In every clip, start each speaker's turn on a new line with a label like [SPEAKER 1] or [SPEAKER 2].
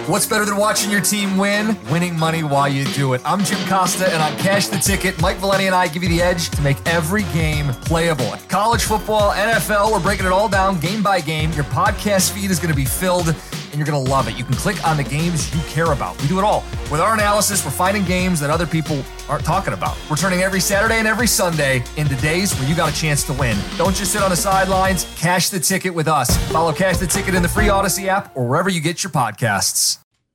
[SPEAKER 1] What's better than watching your team win? Winning money while you do it. I'm Jim Costa, and on Cash the Ticket, Mike Valeni and I give you the edge to make every game playable. College football, NFL, we're breaking it all down game by game. Your podcast feed is going to be filled, and you're going to love it. You can click on the games you care about. We do it all. With our analysis, we're finding games that other people aren't talking about. We're turning every Saturday and every Sunday into days where you got a chance to win. Don't just sit on the sidelines. Cash the Ticket with us. Follow Cash the Ticket in the free Odyssey app or wherever you get your podcasts.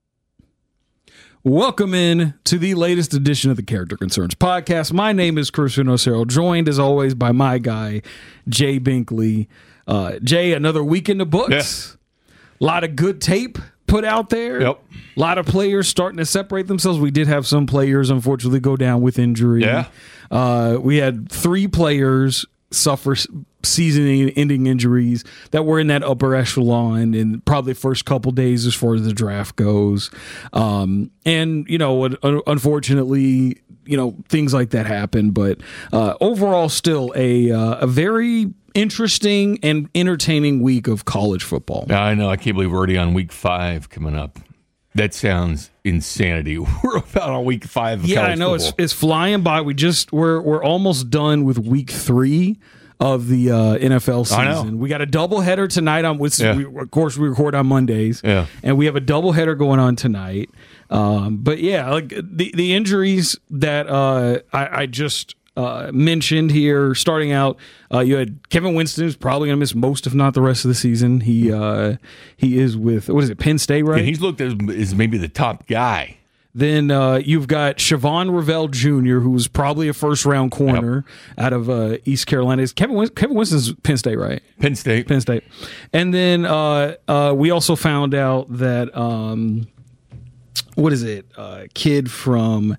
[SPEAKER 2] Welcome in to the latest edition of the Character Concerns podcast. My name is Christian Osero, joined as always by my guy, Jay Binkley. Jay, another week in the books. A lot of good tape put out there.
[SPEAKER 3] Yep.
[SPEAKER 2] A lot of players starting to separate themselves. We did have some players, unfortunately, go down with injury.
[SPEAKER 3] Yeah.
[SPEAKER 2] We had 3 players suffer season-ending injuries that were in that upper echelon in probably the first couple days as far as the draft goes. And, you know, unfortunately, you know, things like that happen. But overall, still a very interesting and entertaining week of college football.
[SPEAKER 3] I know. I can't believe we're already on week 5 coming up. That sounds insanity. We're about on week 5 of college
[SPEAKER 2] I know
[SPEAKER 3] football.
[SPEAKER 2] it's flying by. We're almost done with week 3 of the NFL season.
[SPEAKER 3] I know.
[SPEAKER 2] We got a doubleheader tonight. Of course, we record on Mondays, and we have a doubleheader going on tonight. But yeah, like the injuries that I just mentioned here, starting out, you had Kevin Winston, who's probably going to miss most, if not the rest of the season. He is with, what is it, Penn State, right?
[SPEAKER 3] Yeah, he's looked as maybe the top guy.
[SPEAKER 2] Then you've got Siobhan Revell Jr., who's probably a first-round corner out of East Carolina. Kevin Winston's Penn State, right?
[SPEAKER 3] Penn State.
[SPEAKER 2] And then we also found out that, kid from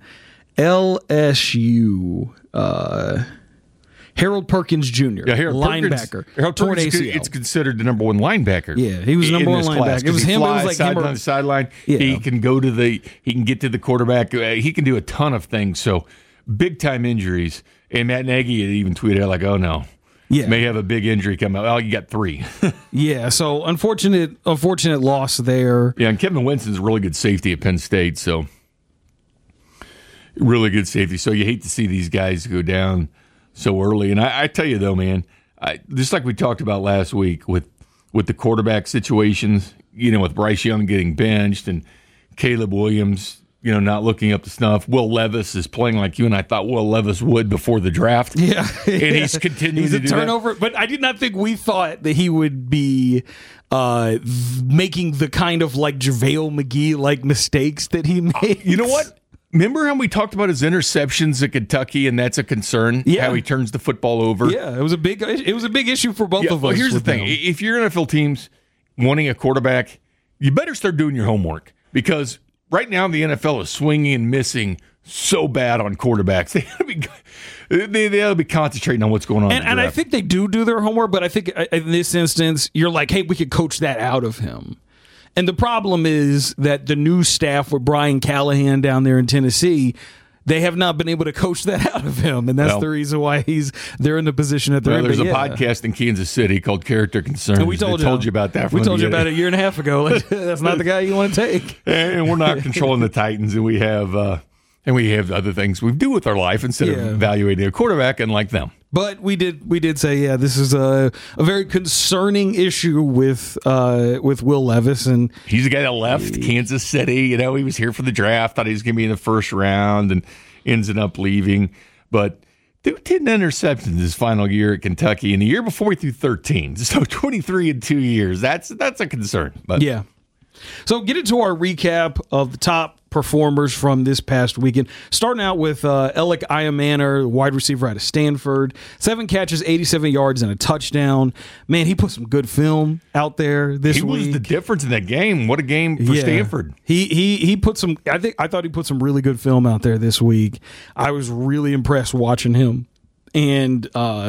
[SPEAKER 2] LSU, Harold Perkins Jr., linebacker.
[SPEAKER 3] Harold Perkins is considered the number 1 linebacker.
[SPEAKER 2] Yeah, he was number 1 linebacker. It was him.
[SPEAKER 3] Flies,
[SPEAKER 2] it was like him
[SPEAKER 3] on the sideline.
[SPEAKER 2] Yeah.
[SPEAKER 3] He can get to the quarterback. He can do a ton of things. So big time injuries. And Matt Nagy had even tweeted out like, "Oh no, may have a big injury come out." Oh, you got 3.
[SPEAKER 2] Yeah. So unfortunate loss there.
[SPEAKER 3] Yeah, and Kevin Winston's a really good safety at Penn State. So really good safety. So you hate to see these guys go down so early. And I tell you though, man, just like we talked about last week with the quarterback situations, you know, with Bryce Young getting benched and Caleb Williams, you know, not looking up to snuff. Will Levis is playing like you and I thought Will Levis would before the draft.
[SPEAKER 2] Yeah.
[SPEAKER 3] And he's continuing to do
[SPEAKER 2] turnover.
[SPEAKER 3] that.
[SPEAKER 2] But I did not think we thought that he would be making the kind of like JaVale McGee like mistakes that he made.
[SPEAKER 3] You know what? Remember how we talked about his interceptions at Kentucky, and that's a concern?
[SPEAKER 2] Yeah.
[SPEAKER 3] How he turns the football over?
[SPEAKER 2] Yeah, it was a big issue for both of us.
[SPEAKER 3] Well, here's the thing. If you're NFL teams wanting a quarterback, you better start doing your homework, because right now the NFL is swinging and missing so bad on quarterbacks. They ought to be concentrating on what's going on.
[SPEAKER 2] And I think they do their homework, but I think in this instance, you're like, hey, we could coach that out of him. And the problem is that the new staff with Brian Callahan down there in Tennessee, they have not been able to coach that out of him, and that's the reason why they're in the position that they're in.
[SPEAKER 3] There's a podcast in Kansas City called Character Concerns.
[SPEAKER 2] And we told you
[SPEAKER 3] about that.
[SPEAKER 2] We told you about it a year and a half ago. Like, that's not the guy you want to take.
[SPEAKER 3] And we're not controlling the Titans, and we have other things we do with our life instead of evaluating a quarterback and like them.
[SPEAKER 2] But we did say, this is a very concerning issue with Will Levis, and
[SPEAKER 3] he's the guy that left Kansas City. You know, he was here for the draft, thought he was going to be in the first round, and ends up leaving. But threw 10 interceptions his final year at Kentucky, and the year before he threw 13. So 23 in 2 years. That's a concern. But
[SPEAKER 2] yeah. So get into our recap of the top performers from this past weekend. Starting out with Alec Iamanair, wide receiver out of Stanford. 7 catches, 87 yards, and a touchdown. Man, he put some good film out there this week.
[SPEAKER 3] He was the difference in that game. What a game for Stanford.
[SPEAKER 2] He put some. I thought he put some really good film out there this week. I was really impressed watching him. And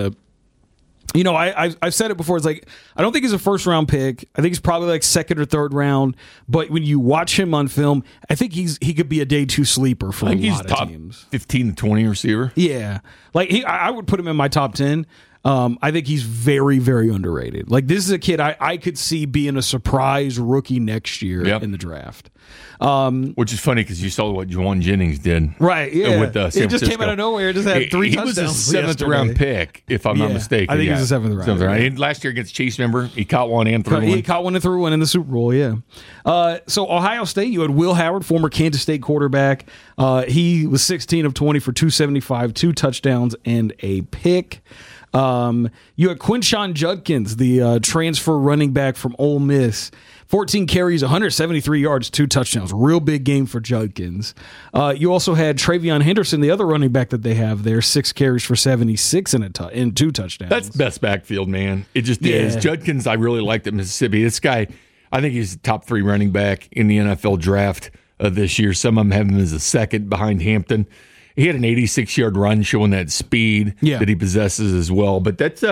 [SPEAKER 2] you know, I've said it before. It's like, I don't think he's a first-round pick. I think he's probably like second or third round. But when you watch him on film, I think he could be a day 2 sleeper for a lot of teams.
[SPEAKER 3] 15 to 20 receiver.
[SPEAKER 2] Yeah, like I would put him in my top 10. I think he's very, very underrated. Like, this is a kid I could see being a surprise rookie next year in the draft.
[SPEAKER 3] Which is funny because you saw what Juwan Jennings did.
[SPEAKER 2] Right, yeah.
[SPEAKER 3] With San Francisco.
[SPEAKER 2] He just came out of nowhere. Just had 3 touchdowns.
[SPEAKER 3] He was a seventh-round pick, if I'm not mistaken.
[SPEAKER 2] I think he was a seventh round.
[SPEAKER 3] And last year against Chiefs, remember? He caught one and threw one.
[SPEAKER 2] He caught one and threw one in the Super Bowl, yeah. So Ohio State, you had Will Howard, former Kansas State quarterback. He was 16 of 20 for 275, 2 touchdowns, and a pick. You had Quinshon Judkins, the transfer running back from Ole Miss. 14 carries, 173 yards, 2 touchdowns. Real big game for Judkins. You also had Travion Henderson, the other running back that they have there, 6 carries for 76 and 2 touchdowns.
[SPEAKER 3] That's best backfield, man. It just is. Judkins, I really liked at Mississippi. This guy, I think he's the top 3 running back in the NFL draft this year. Some of them have him as a second behind Hampton. He had an 86-yard run showing that speed that he possesses as well. But that's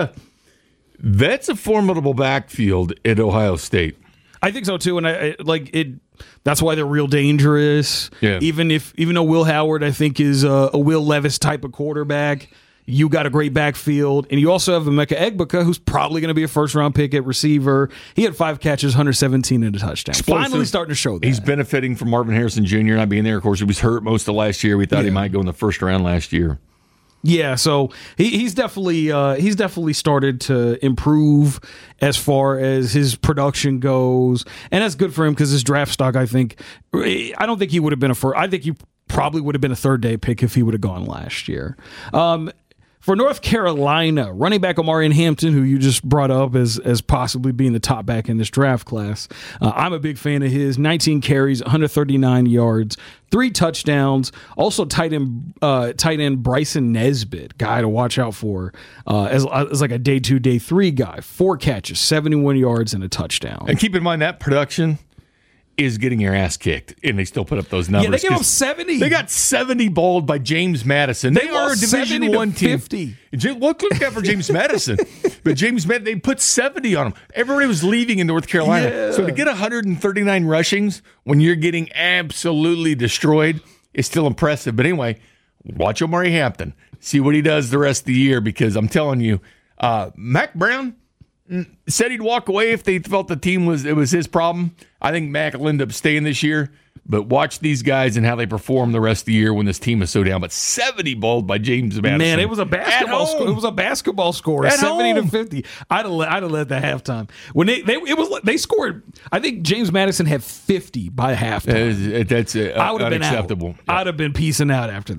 [SPEAKER 3] a formidable backfield at Ohio State.
[SPEAKER 2] I think so too, and I like it. That's why they're real dangerous.
[SPEAKER 3] Yeah.
[SPEAKER 2] Even though Will Howard, I think, is a Will Levis type of quarterback, you got a great backfield, and you also have Emeka Egbuka, who's probably going to be a first-round pick at receiver. He had 5 catches, 117 and a touchdown. Finally starting to show that.
[SPEAKER 3] He's benefiting from Marvin Harrison Jr. not being there. Of course, he was hurt most of last year. We thought he might go in the first round last year.
[SPEAKER 2] Yeah, so he's definitely started to improve as far as his production goes, and that's good for him because his draft stock. I don't think he would have been I think he probably would have been a third-day pick if he would have gone last year. For North Carolina, running back Omarion Hampton, who you just brought up as possibly being the top back in this draft class, I'm a big fan of his. 19 carries, 139 yards, 3 touchdowns. Also, tight end Bryson Nesbitt, guy to watch out for as like a day 2, day 3 guy. 4 catches, 71 yards, and a touchdown.
[SPEAKER 3] And keep in mind that production is getting your ass kicked, and they still put up those numbers.
[SPEAKER 2] Yeah, they gave up 70.
[SPEAKER 3] They got 70 balled by James Madison. They are a Division I team. Look out for James Madison. But James Madison, they put 70 on him. Everybody was leaving in North Carolina. Yeah. So to get 139 rushings when you're getting absolutely destroyed is still impressive. But anyway, watch Omari Hampton. See what he does the rest of the year, because I'm telling you, Mac Brown said he'd walk away if they felt the team was his problem. I think Mac will end up staying this year. But watch these guys and how they perform the rest of the year when this team is so down. But 70 balled by James Madison.
[SPEAKER 2] Man, it was a basketball score. It was a basketball score, 70-50. I'd have led the halftime. When they scored. I think James Madison had 50 by halftime.
[SPEAKER 3] That's unacceptable.
[SPEAKER 2] I'd have been peacing out after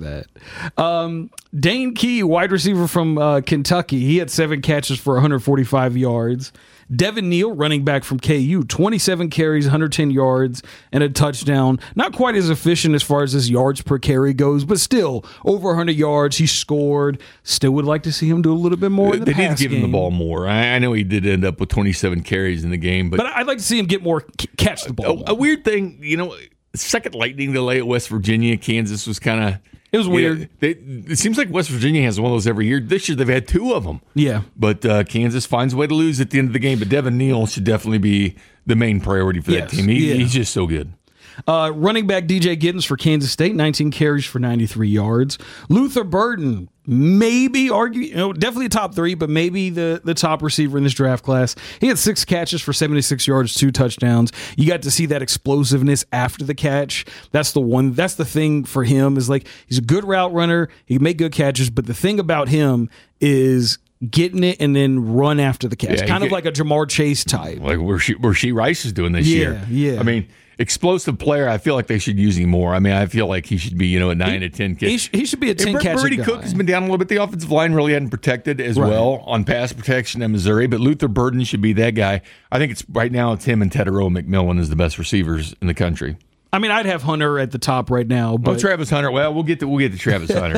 [SPEAKER 2] that. Dane Key, wide receiver from Kentucky, he had 7 catches for 145 yards. Devin Neal, running back from KU, 27 carries, 110 yards, and a touchdown. Not quite as efficient as far as his yards per carry goes, but still over 100 yards. He scored. Still would like to see him do a little bit more in the pass game. They did give
[SPEAKER 3] him the ball more. I know he did end up with 27 carries in the game. But
[SPEAKER 2] I'd like to see him get more, catch the ball.
[SPEAKER 3] A weird thing, second lightning delay at West Virginia. Kansas was kind of...
[SPEAKER 2] It was weird.
[SPEAKER 3] It seems like West Virginia has one of those every year. This year they've had 2 of them.
[SPEAKER 2] Yeah.
[SPEAKER 3] But Kansas finds a way to lose at the end of the game. But Devin Neal should definitely be the main priority for that team. He's just so good.
[SPEAKER 2] Running back DJ Giddens for Kansas State, 19 carries for 93 yards. Luther Burden, maybe definitely a top 3, but maybe the top receiver in this draft class. He had 6 catches for 76 yards, 2 touchdowns. You got to see that explosiveness after the catch. That's the thing for him, is like, he's a good route runner. He can make good catches, but the thing about him is getting it and then run after the catch. Kind of like a Jamar Chase type.
[SPEAKER 3] Like where Rasheed Rice is doing this year.
[SPEAKER 2] Yeah.
[SPEAKER 3] I mean, explosive player. I feel like they should use him more. I mean, I feel like he should be, a 9 to 10 catch.
[SPEAKER 2] He should be a 10 catch guy.
[SPEAKER 3] Brady Cook has been down a little bit. The offensive line really hadn't protected as well on pass protection in Missouri, but Luther Burden should be that guy. I think right now it's him and Tetairoa McMillan as the best receivers in the country.
[SPEAKER 2] I mean, I'd have Hunter at the top right now. But
[SPEAKER 3] Travis Hunter. Well, we'll get to Travis Hunter.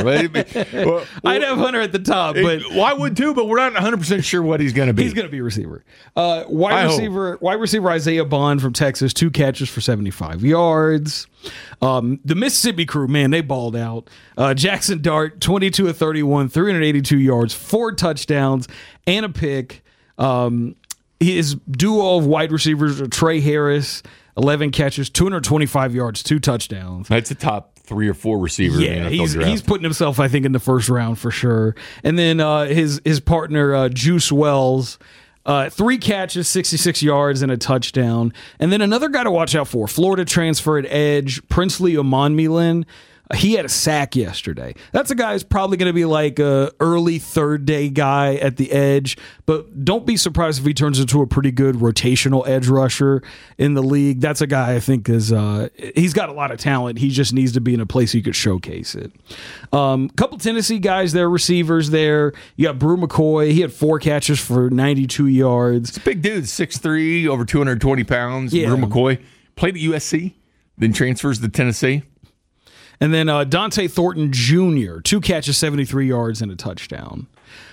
[SPEAKER 2] I'd have Hunter at the top, but
[SPEAKER 3] I would too. But we're not 100% sure what he's going to be.
[SPEAKER 2] He's going to be a receiver. Wide receiver Isaiah Bond from Texas, 2 catches for 75 yards. The Mississippi crew, man, they balled out. Jackson Dart, 22 of 31, 382 yards, 4 touchdowns, and a pick. His duo of wide receivers are Trey Harris 11 catches, 225 yards, 2 touchdowns.
[SPEAKER 3] That's a top 3 or 4 receiver in the NFL draft.
[SPEAKER 2] He's putting himself, I think, in the first round for sure. And then his partner, Juice Wells, 3 catches, 66 yards, and a touchdown. And then another guy to watch out for, Florida transfer at edge, Princely Omonmilan. He had a sack yesterday. That's a guy who's probably going to be like a early third day guy at the edge, but don't be surprised if he turns into a pretty good rotational edge rusher in the league. That's a guy I think is he's got a lot of talent. He just needs to be in a place he could showcase it. Couple Tennessee guys there, receivers there. You got Brew McCoy. He had 4 catches for 92 yards.
[SPEAKER 3] It's a big dude, 6'3", over 220 pounds.
[SPEAKER 2] Yeah.
[SPEAKER 3] Brew McCoy played at USC, then transfers to Tennessee.
[SPEAKER 2] And then Dante Thornton Jr., 2 catches, 73 yards, and a touchdown.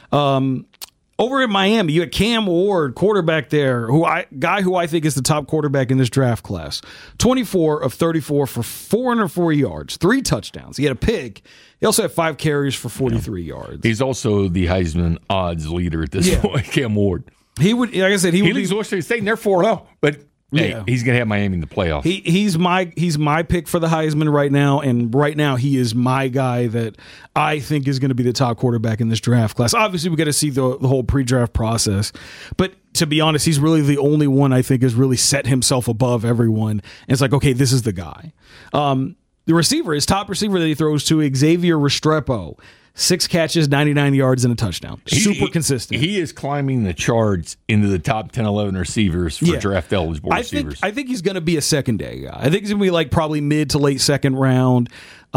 [SPEAKER 2] Over in Miami, you had Cam Ward, quarterback there, who I think is the top quarterback in this draft class. 24 of 34 for 404 yards, 3 touchdowns. He had a pick. He also had 5 carries for 43 yards.
[SPEAKER 3] He's also the Heisman odds leader at this point, Cam Ward.
[SPEAKER 2] He would, like I said, he would
[SPEAKER 3] leads Washington State, and they're 4-0, but hey,
[SPEAKER 2] Yeah.
[SPEAKER 3] he's going to have Miami in the playoffs.
[SPEAKER 2] He's my pick for the Heisman right now, and right now he is my guy that I think is going to be the top quarterback in this draft class. Obviously, we got to see the whole pre-draft process, but to be honest, he's really the only one I think has really set himself above everyone. And it's like, okay, this is the guy. The receiver, his top receiver that he throws to, Xavier Restrepo. 6 catches, 99 yards, and a touchdown. Super consistent.
[SPEAKER 3] He is climbing the charts into the top 10, 11 receivers for draft eligible receivers.
[SPEAKER 2] I think he's going to be a second day guy. I think he's going to be like probably mid to late second round.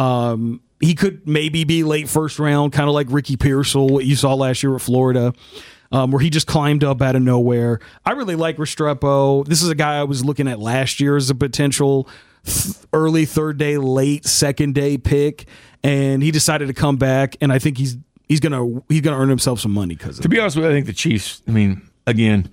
[SPEAKER 2] He could maybe be late first round, kind of like Ricky Pearsall, what you saw last year at Florida, where he just climbed up out of nowhere. I really like Restrepo. This is a guy I was looking at last year as a potential early third day, late second day pick. And he decided to come back, and I think he's gonna earn himself some money because of it.
[SPEAKER 3] To be honest with you, I think the Chiefs. I mean, again,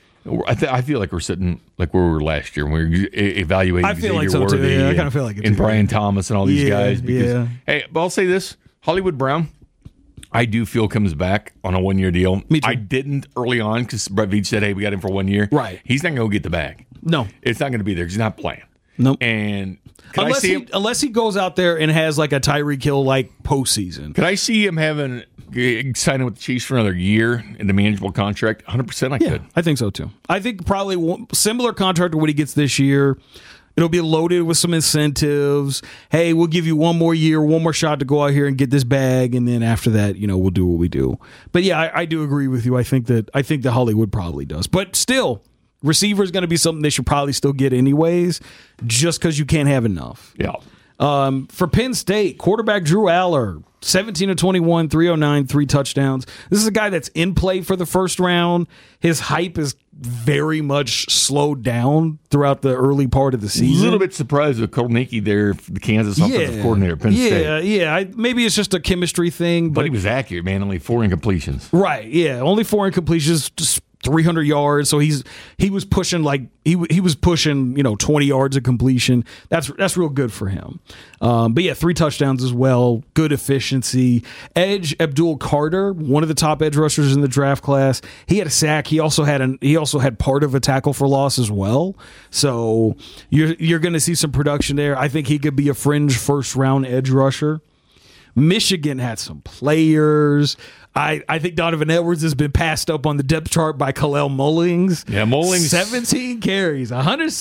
[SPEAKER 3] I feel like we're sitting like where we were last year when we were evaluating.
[SPEAKER 2] I feel like
[SPEAKER 3] Xavier
[SPEAKER 2] so too.
[SPEAKER 3] Worthy
[SPEAKER 2] Yeah, I kind of feel like it
[SPEAKER 3] and
[SPEAKER 2] too.
[SPEAKER 3] Brian Thomas and all these guys. Because, hey, but I'll say this: Hollywood Brown, I do feel comes back on a 1-year deal.
[SPEAKER 2] Me too.
[SPEAKER 3] I didn't early on because Brett Veach said, "Hey, we got him for 1 year."
[SPEAKER 2] Right.
[SPEAKER 3] He's not going to go get the bag.
[SPEAKER 2] No,
[SPEAKER 3] it's not going to be there because he's not playing.
[SPEAKER 2] Nope.
[SPEAKER 3] And unless
[SPEAKER 2] he goes out there and has like a Tyreek Hill like postseason.
[SPEAKER 3] Could I see him signing with the Chiefs for another year in a manageable contract? 100% I could.
[SPEAKER 2] I think so too. I think probably similar contract to what he gets this year. It'll be loaded with some incentives. Hey, we'll give you 1 more year, 1 more shot to go out here and get this bag, and then after that, we'll do what we do. But yeah, I do agree with you. I think that Hollywood probably does. But still, receiver is going to be something they should probably still get anyways, just because you can't have enough.
[SPEAKER 3] Yeah.
[SPEAKER 2] For Penn State, quarterback Drew Aller, 17 of 21, 309, 3 touchdowns. This is a guy that's in play for the first round. His hype is very much slowed down throughout the early part of the season.
[SPEAKER 3] A little bit surprised with Kolnicki there, the Kansas offensive coordinator at Penn State.
[SPEAKER 2] Yeah. Maybe it's just a chemistry thing.
[SPEAKER 3] But he was accurate, man. Only 4 incompletions.
[SPEAKER 2] Right, yeah. Only 4 incompletions, just 300 yards. So he was pushing he was pushing 20 yards of completion. That's real good for him. But yeah, 3 touchdowns as well. Good efficiency. Edge Abdul Carter, one of the top edge rushers in the draft class. He had a sack. He also had part of a tackle for loss as well. So you're going to see some production there. I think he could be a fringe first round edge rusher. Michigan had some players. I think Donovan Edwards has been passed up on the depth chart by Kalel Mullings.
[SPEAKER 3] Yeah, Mullings.
[SPEAKER 2] 17 carries,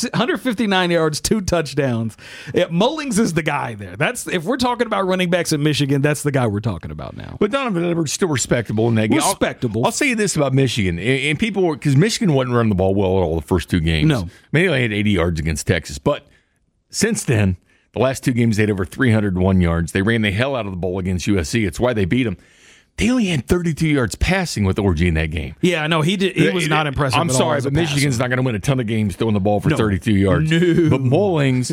[SPEAKER 2] 159 yards, 2 touchdowns. Yeah, Mullings is the guy there. If we're talking about running backs in Michigan, that's the guy we're talking about now.
[SPEAKER 3] But Donovan Edwards still respectable in that game.
[SPEAKER 2] Respectable.
[SPEAKER 3] I'll say this about Michigan. And people, because Michigan wasn't running the ball well at all the first 2 games.
[SPEAKER 2] No.
[SPEAKER 3] They only had 80 yards against Texas. But since then, the last 2 games, they had over 301 yards. They ran the hell out of the ball against USC. It's why they beat them. They only had 32 yards passing with Orji in that game.
[SPEAKER 2] Yeah, no, he was not impressive.
[SPEAKER 3] I'm sorry, but Michigan's not going to win a ton of games throwing the ball for 32 yards.
[SPEAKER 2] No.
[SPEAKER 3] But Mullings,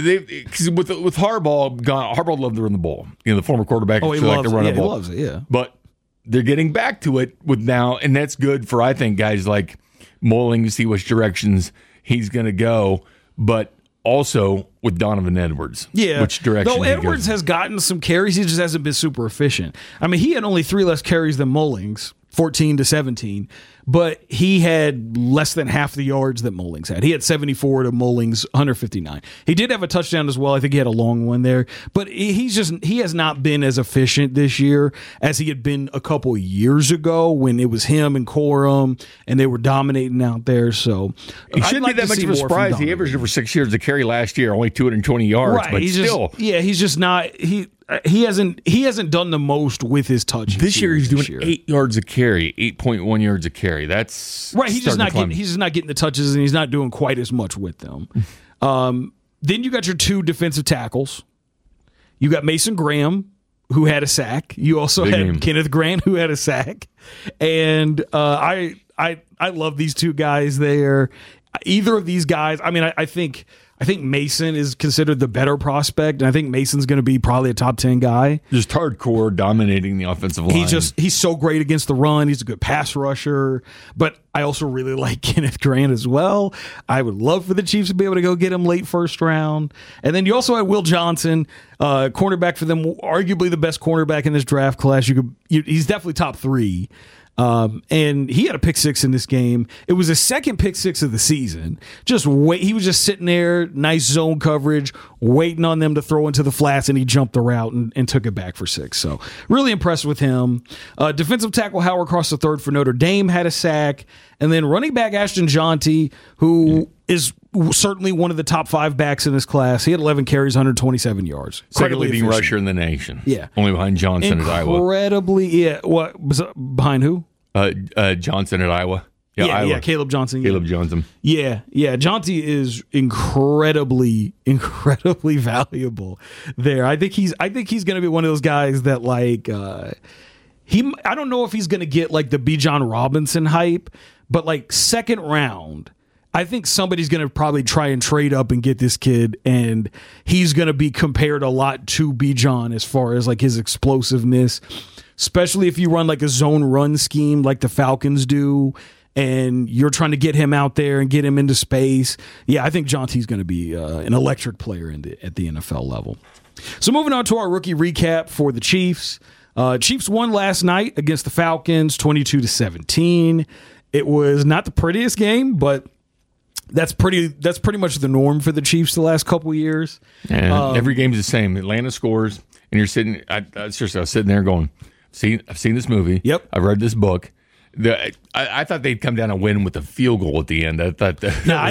[SPEAKER 3] with Harbaugh gone, Harbaugh loved to run the ball. The former quarterback.
[SPEAKER 2] Oh, he
[SPEAKER 3] loves
[SPEAKER 2] to
[SPEAKER 3] run
[SPEAKER 2] it.
[SPEAKER 3] the ball.
[SPEAKER 2] He loves it. Yeah,
[SPEAKER 3] but they're getting back to it with now, and that's good for I think guys like Mullings, see which directions he's going to go, but also with Donovan Edwards.
[SPEAKER 2] Yeah.
[SPEAKER 3] Which direction
[SPEAKER 2] Though Edwards has gotten some carries, he just hasn't been super efficient. I mean, he had only 3 less carries than Mullings, 14-17, but he had less than half the yards that Mullings had. He had 74 to Mullings 159. He did have a touchdown as well. I think he had a long one there, but he has not been as efficient this year as he had been a couple years ago when it was him and Corum and they were dominating out there. So
[SPEAKER 3] he shouldn't be that much of a surprise. He averaged over 6 yards of carry last year, only 220 yards,
[SPEAKER 2] right.
[SPEAKER 3] but still.
[SPEAKER 2] He's just not he hasn't done the most with his touches.
[SPEAKER 3] This year he's doing 8 yards a carry, 8.1 yards a carry. That's
[SPEAKER 2] right. He's just not getting the touches, and he's not doing quite as much with them. Then you got your 2 defensive tackles. You got Mason Graham, who had a sack. You also had Kenneth Grant, who had a sack. And I love these 2 guys there. Either of these guys, I mean, I think Mason is considered the better prospect, and I think Mason's going to be probably a top 10 guy.
[SPEAKER 3] Just hardcore dominating the offensive line.
[SPEAKER 2] He's so great against the run. He's a good pass rusher, but I also really like Kenneth Grant as well. I would love for the Chiefs to be able to go get him late first round. And then you also had Will Johnson, cornerback for them, arguably the best cornerback in this draft class. He's definitely top 3. And he had a pick 6 in this game. It was his second pick 6 of the season. He was just sitting there, nice zone coverage, waiting on them to throw into the flats, and he jumped the route and took it back for 6. So really impressed with him. Defensive tackle Howard Cross III for Notre Dame had a sack. And then running back Ashton Jonty, who is certainly one of the top 5 backs in this class. He had 11 carries, 127 yards.
[SPEAKER 3] Second leading rusher in the nation.
[SPEAKER 2] Yeah.
[SPEAKER 3] Only behind Johnson at Iowa.
[SPEAKER 2] Incredibly, yeah. What, behind who?
[SPEAKER 3] Johnson at Iowa.
[SPEAKER 2] Iowa. Yeah, Caleb Johnson.
[SPEAKER 3] Caleb Johnson.
[SPEAKER 2] Yeah. Jonty is incredibly valuable there. I think he's going to be one of those guys that I don't know if he's going to get like the Bijan Robinson hype, but like second round, I think somebody's going to probably try and trade up and get this kid, and he's going to be compared a lot to Bijan as far as like his explosiveness, especially if you run like a zone run scheme like the Falcons do, and you're trying to get him out there and get him into space. Yeah, I think Jonty's going to be an electric player at the NFL level. So moving on to our rookie recap for the Chiefs. Chiefs won last night against the Falcons, 22-17. It was not the prettiest game, but that's pretty much the norm for the Chiefs the last couple of years.
[SPEAKER 3] And every game's the same. Atlanta scores, and you're sitting. I was sitting there going, I've seen this movie.
[SPEAKER 2] Yep.
[SPEAKER 3] I've read this book. I thought they'd come down and win with a field goal at the end. I thought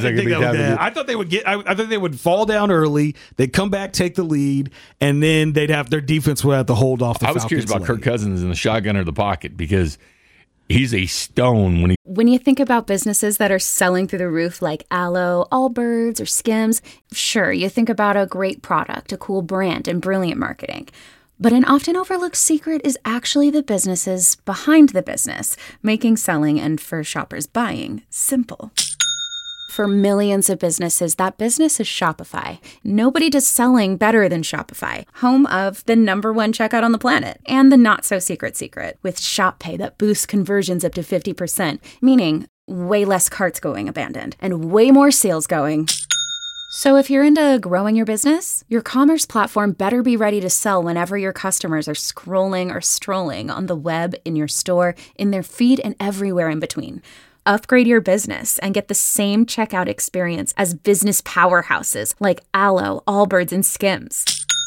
[SPEAKER 2] I thought they would I thought they would fall down early. They'd come back, take the lead, and then they'd have their defense would have to hold off the Falcons.
[SPEAKER 3] I was curious about Kirk Cousins in the shotgun or the pocket because he's a stone
[SPEAKER 4] when you think about businesses that are selling through the roof like Aloe, Allbirds, or Skims. Sure, you think about a great product, a cool brand, and brilliant marketing. But an often overlooked secret is actually the businesses behind the business, making selling and for shoppers buying simple. For millions of businesses, that business is Shopify. Nobody does selling better than Shopify, home of the #1 checkout on the planet and the not-so-secret with Shop Pay that boosts conversions up to 50%, meaning way less carts going abandoned and way more sales going. So if you're into growing your business, your commerce platform better be ready to sell whenever your customers are scrolling or strolling on the web, in your store, in their feed, and everywhere in between. Upgrade your business and get the same checkout experience as business powerhouses like Aloe, Allbirds, and Skims.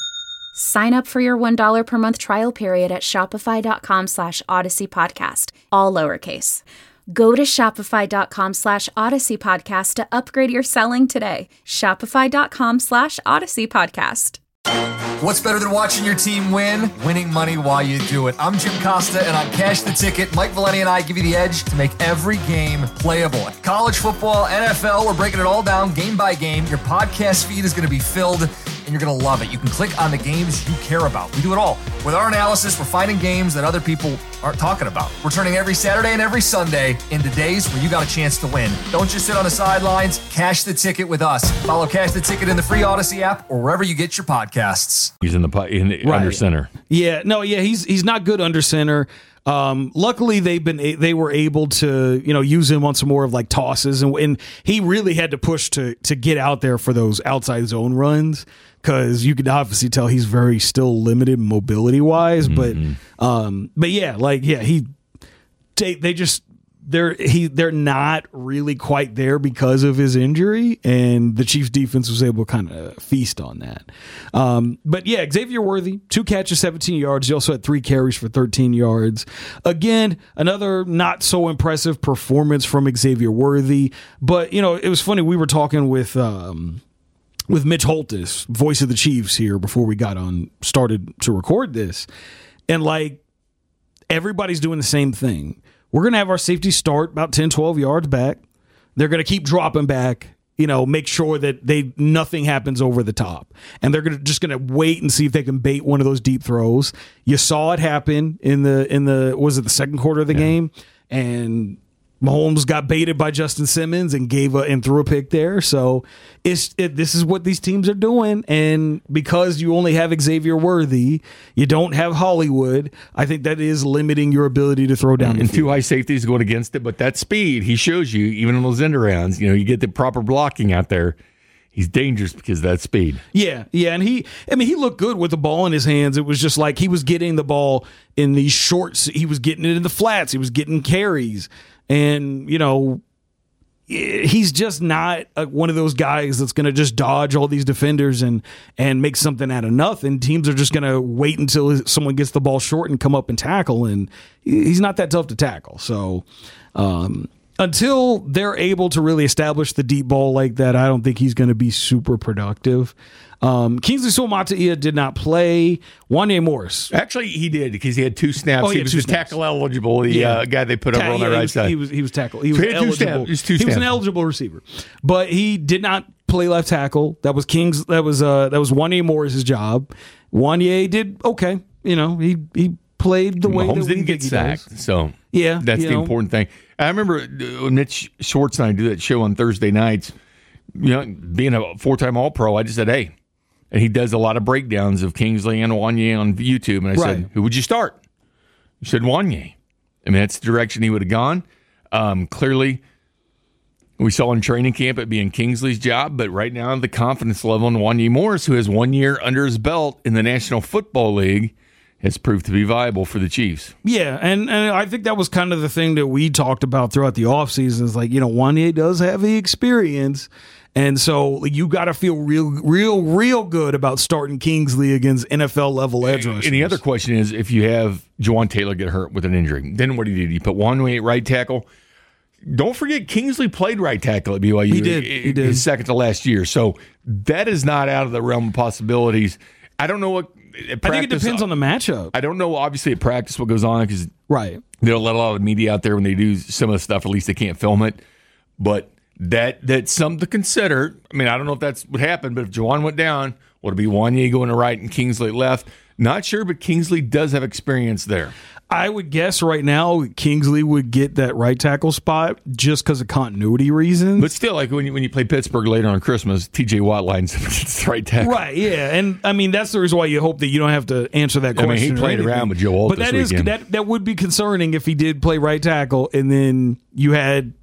[SPEAKER 4] Sign up for your $1 per month trial period at shopify.com/Odyssey Podcast, all lowercase. Go to shopify.com/Odyssey Podcast to upgrade your selling today. Shopify.com/Odyssey Podcast.
[SPEAKER 1] What's better than watching your team win? Winning money while you do it. I'm Jim Costa, and on Cash the Ticket, Mike Valeni and I give you the edge to make every game playable. College football, NFL, we're breaking it all down game by game. Your podcast feed is going to be filled, and you're going to love it. You can click on the games you care about. We do it all. With our analysis, we're finding games that other people aren't talking about. We're turning every Saturday and every Sunday into days where you got a chance to win. Don't just sit on the sidelines. Cash the Ticket with us. Follow Cash the Ticket in the free Odyssey app or wherever you get your podcasts.
[SPEAKER 3] He's in the under center.
[SPEAKER 2] He's not good under center. Luckily they were able to use him on some more of like tosses, and he really had to push to get out there for those outside zone runs, because you could obviously tell he's very still limited mobility wise. But they're not really quite there because of his injury, and the Chiefs defense was able to kind of feast on that. But yeah, Xavier Worthy, 2 catches, 17 yards. He also had 3 carries for 13 yards. Again, another not so impressive performance from Xavier Worthy. But it was funny. We were talking with Mitch Holtis, voice of the Chiefs, here before we started to record this, and everybody's doing the same thing. We're going to have our safety start about 10, 12 yards back. They're going to keep dropping back, make sure that nothing happens over the top. And they're just going to wait and see if they can bait one of those deep throws. You saw it happen in the second quarter of the game? And Mahomes got baited by Justin Simmons and threw a pick there. So this is what these teams are doing. And because you only have Xavier Worthy, you don't have Hollywood. I think that is limiting your ability to throw down.
[SPEAKER 3] And 2 high safeties going against it, but that speed he shows you, even in those end arounds, you get the proper blocking out there. He's dangerous because of that speed.
[SPEAKER 2] Yeah, and he looked good with the ball in his hands. It was just like he was getting the ball in these shorts. He was getting it in the flats. He was getting carries. And, he's just not one of those guys that's going to just dodge all these defenders and make something out of nothing. Teams are just going to wait until someone gets the ball short and come up and tackle. And he's not that tough to tackle. So until they're able to really establish the deep ball like that, I don't think he's going to be super productive. Kingsley Suamataia did not play. Wanya Morris.
[SPEAKER 3] Actually, he did because he had 2 snaps. He was tackle eligible. The guy they put over on the right side.
[SPEAKER 2] He was tackle. He was eligible. He was an eligible receiver, but he did not play left tackle. That was That was Wanya Morris's job. Wanya did okay. He played the way
[SPEAKER 3] Mahomes
[SPEAKER 2] that
[SPEAKER 3] didn't get sacked. So that's the important thing. I remember when Mitch Schwartz and I do that show on Thursday nights. Being a 4-time All-Pro, I just said, hey. And he does a lot of breakdowns of Kingsley and Wanya on YouTube. And I said, who would you start? He said, Wanya. That's the direction he would have gone. Clearly, we saw in training camp it being Kingsley's job. But right now, the confidence level in Wanya Morris, who has 1 year under his belt in the National Football League, has proved to be viable for the Chiefs.
[SPEAKER 2] Yeah, and I think that was kind of the thing that we talked about throughout the offseason is Wanya does have the experience. And so you got to feel real good about starting Kingsley against NFL-level edge rushers.
[SPEAKER 3] And the other question is, if you have Jawan Taylor get hurt with an injury, then what do you do? You put Wanya at right tackle. Don't forget, Kingsley played right tackle at BYU.
[SPEAKER 2] He did.
[SPEAKER 3] His second to last year. So that is not out of the realm of possibilities. I don't know what.
[SPEAKER 2] I think it depends on the matchup.
[SPEAKER 3] I don't know, obviously, at practice what goes on because they don't let a lot of media out there when they do some of the stuff. At least they can't film it. But that's something to consider. I don't know if that's what happened, but if Jawan went down, would it be Wanya going to right and Kingsley left? Not sure, but Kingsley does have experience there.
[SPEAKER 2] I would guess right now Kingsley would get that right tackle spot just because of continuity reasons.
[SPEAKER 3] But still, when you play Pittsburgh later on Christmas, TJ Watt lines against the right tackle.
[SPEAKER 2] Right, yeah. And that's the reason why you hope that you don't have to answer that question.
[SPEAKER 3] He played around with Joe Alt this weekend.
[SPEAKER 2] That would be concerning if he did play right tackle and then you had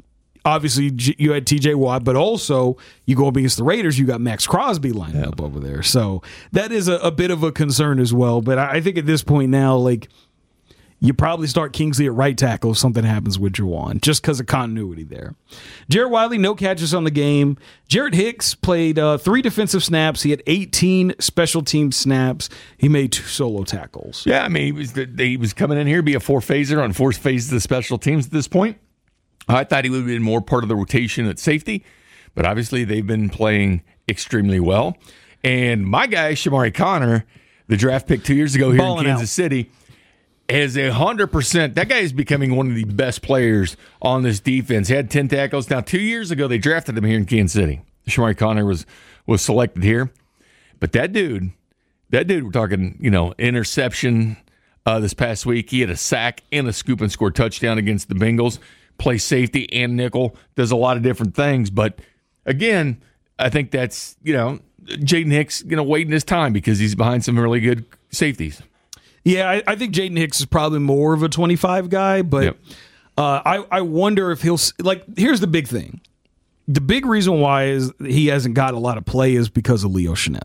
[SPEAKER 2] TJ Watt, but also you go up against the Raiders, you got Max Crosby lined up over there. So that is a bit of a concern as well. But I think at this point now, you probably start Kingsley at right tackle if something happens with Jawan, just because of continuity there. Jared Wiley, no catches on the game. Jared Hicks played 3 defensive snaps. He had 18 special team snaps. He made 2 solo tackles.
[SPEAKER 3] Yeah, he was coming in here to be a 4-phaser on 4 phases of the special teams at this point. I thought he would have been more part of the rotation at safety, but obviously they've been playing extremely well. And my guy, Shamari Connor, the draft pick 2 years ago here in Kansas City, is 100%. That guy is becoming one of the best players on this defense. He had 10 tackles. Now, 2 years ago, they drafted him here in Kansas City. Shamari Connor was selected here. But that dude, we're talking, interception this past week. He had a sack and a scoop and score touchdown against the Bengals. Plays safety and nickel, does a lot of different things. But again, I think that's, Jaden Hicks wait in his time because he's behind some really good safeties.
[SPEAKER 2] Yeah, I think Jaden Hicks is probably more of a 25 guy, but I wonder if he'll here's the big thing. The big reason why is he hasn't got a lot of play is because of Leo Chanel.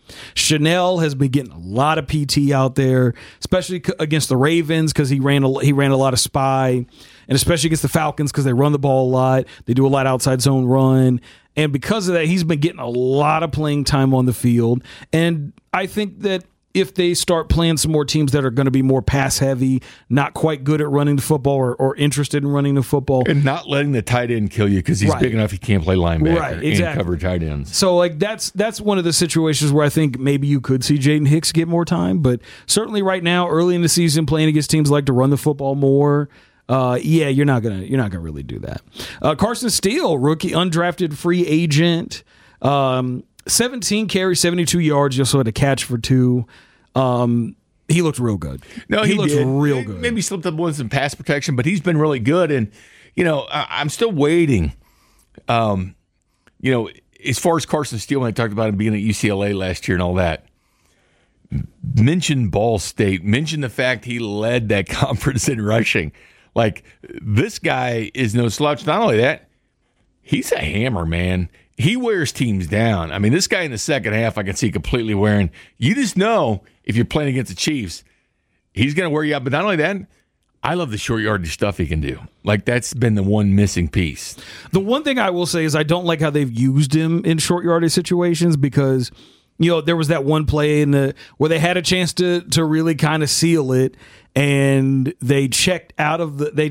[SPEAKER 2] Chanel has been getting a lot of PT out there, especially against the Ravens because he ran a lot of spy, and especially against the Falcons because they run the ball a lot. They do a lot of outside zone run. And because of that, he's been getting a lot of playing time on the field. And I think that if they start playing some more teams that are going to be more pass heavy, not quite good at running the football or interested in running the football.
[SPEAKER 3] And not letting the tight end kill you because he's big enough he can't play linebacker
[SPEAKER 2] right, exactly.
[SPEAKER 3] and cover tight ends.
[SPEAKER 2] So like that's one of the situations where I think maybe you could see Jaden Hicks get more time. But certainly right now, early in the season, playing against teams like to run the football more, you're not gonna really do that. Carson Steele, rookie, undrafted free agent, 17 carries, 72 yards. You also had a catch for 2. He looked real good.
[SPEAKER 3] No, he
[SPEAKER 2] looked
[SPEAKER 3] did.
[SPEAKER 2] Real good.
[SPEAKER 3] Maybe slipped up with some pass protection, but he's been really good. And I'm still waiting. As far as Carson Steele, when I talked about him being at UCLA last year and all that. Mention Ball State. Mention the fact he led that conference in rushing. Like, this guy is no slouch. Not only that, he's a hammer, man. He wears teams down. I mean, this guy in the second half, I can see completely wearing. You just know if you're playing against the Chiefs, he's going to wear you out. But not only that, I love the short yardage stuff he can do. Like, that's been the one missing piece.
[SPEAKER 2] The one thing I will say is I don't like how they've used him in short yardage situations because, there was that one play where they had a chance to really kind of seal it, and they checked out of the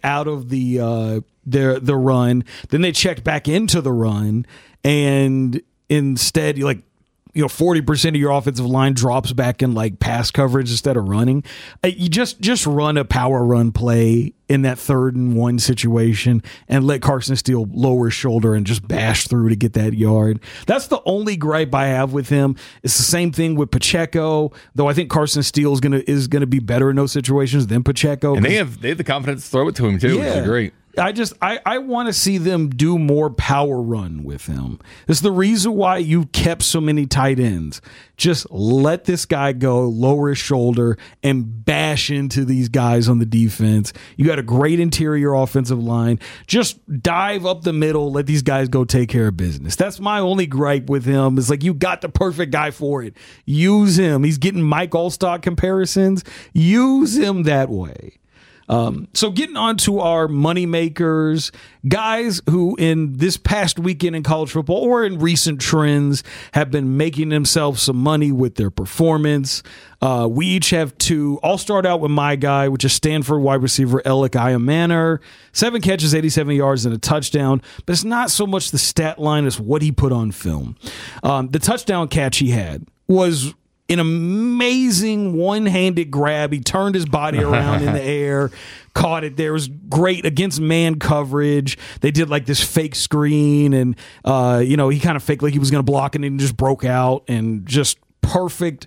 [SPEAKER 2] run. Then they checked back into the run, and instead, 40% of your offensive line drops back in like pass coverage instead of running. You just run a power run play in that 3rd and 1 situation and let Carson Steele lower his shoulder and just bash through to get that yard. That's the only gripe I have with him. It's the same thing with Pacheco, though I think Carson Steele is gonna be better in those situations than Pacheco.
[SPEAKER 3] And they have the confidence to throw it to him too, which is great.
[SPEAKER 2] I want to see them do more power run with him. It's the reason why you kept so many tight ends. Just let this guy go, lower his shoulder, and bash into these guys on the defense. You got a great interior offensive line. Just dive up the middle, let these guys go take care of business. That's my only gripe with him. It's like you got the perfect guy for it. Use him. He's getting Mike Allstott comparisons. Use him that way. So getting on to our money makers, guys who in this past weekend in college football or in recent trends have been making themselves some money with their performance. We each have 2. I'll start out with my guy, which is Stanford wide receiver Alec Iamanair. 7 catches, 87 yards, and a touchdown. But it's not so much the stat line as what he put on film. The touchdown catch he had was an amazing one-handed grab. He turned his body around in the air, caught it there. It was great against man coverage. They did like this fake screen, and he kind of faked like he was going to block it and just broke out, and just perfect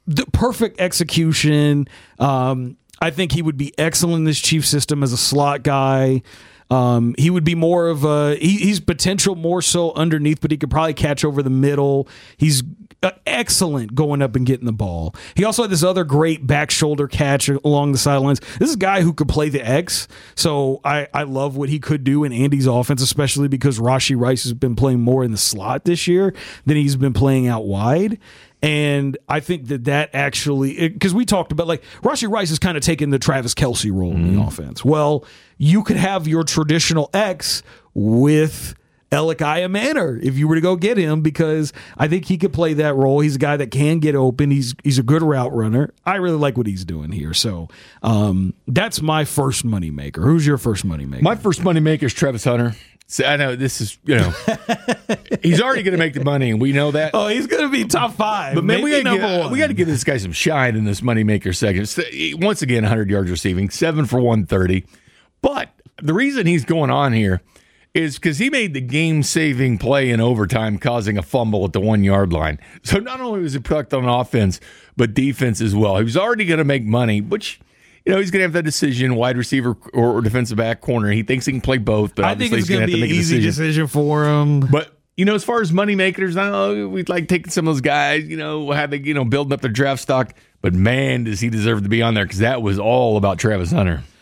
[SPEAKER 2] execution. I think he would be excellent in this Chief system as a slot guy. He would be more of he's potential more so underneath, but he could probably catch over the middle. He's excellent going up and getting the ball. He also had this other great back shoulder catch along the sidelines. This is a guy who could play the X, so I love what he could do in Andy's offense, especially because Rashee Rice has been playing more in the slot this year than he's been playing out wide. And I think that actually, because we talked about, like, Rashee Rice has kind of taken the Travis Kelce role in the offense. Well, you could have your traditional X with Alec Iamanair if you were to go get him, because I think he could play that role. He's a guy that can get open. He's a good route runner. I really like what he's doing here. So that's my first moneymaker. Who's your first moneymaker?
[SPEAKER 3] My first moneymaker is Travis Hunter. So I know this is, he's already going to make the money, and we know that.
[SPEAKER 2] Oh, he's going to be top 5.
[SPEAKER 3] But man, we got to give this guy some shine in this moneymaker segment. Once again, 100 yards receiving, 7 for 130. But the reason he's going on here is because he made the game-saving play in overtime, causing a fumble at the 1-yard line. So not only was he productive on offense, but defense as well. He was already going to make money, which, he's going to have that decision, wide receiver or defensive back corner. He thinks he can play both, but obviously he's going to have to make a decision.
[SPEAKER 2] Easy decision for him.
[SPEAKER 3] But, as far as money makers, I know we'd like taking some of those guys, how they, building up their draft stock. But, man, does he deserve to be on there, because that was all about Travis Hunter.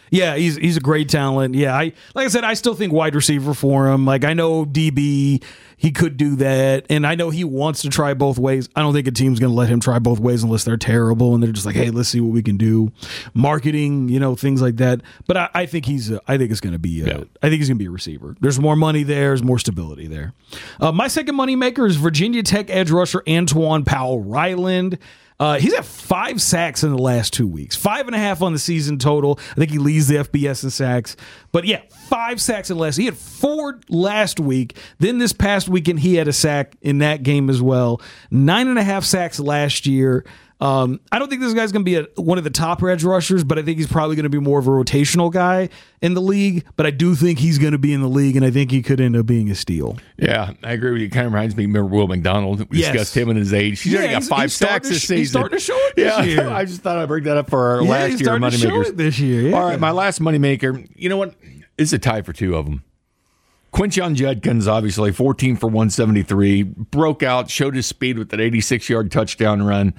[SPEAKER 2] Yeah, he's a great talent. Yeah, like I said, I still think wide receiver for him. Like, I know DB, he could do that, and I know he wants to try both ways. I don't think a team's going to let him try both ways unless they're terrible and they're just like, hey, let's see what we can do. Marketing, things like that. But I think I think it's going to be I think he's going to be a receiver. There's more money there. There's more stability there. My second moneymaker is Virginia Tech edge rusher Antwan Powell-Ryland. He's at 5 sacks in the last 2 weeks, 5.5 on the season total. I think he leads the FBS in sacks. But yeah, 5 sacks in the last. He had 4 last week. Then this past weekend, he had a sack in that game as well. 9.5 sacks last year. I don't think this guy's going to be one of the top edge rushers, but I think he's probably going to be more of a rotational guy in the league. But I do think he's going to be in the league, and I think he could end up being a steal.
[SPEAKER 3] Yeah, I agree with you. It kind of reminds me of Will McDonald. We discussed him and his age. He's already got 5 sacks this season.
[SPEAKER 2] He's starting to show it this year.
[SPEAKER 3] I just thought I'd bring that up for our last year moneymakers.
[SPEAKER 2] This year. Yeah.
[SPEAKER 3] All right, my last moneymaker. You know what? It's a tie for 2 of them. Quinshon Judkins, obviously, 14 for 173, broke out, showed his speed with that 86-yard touchdown run.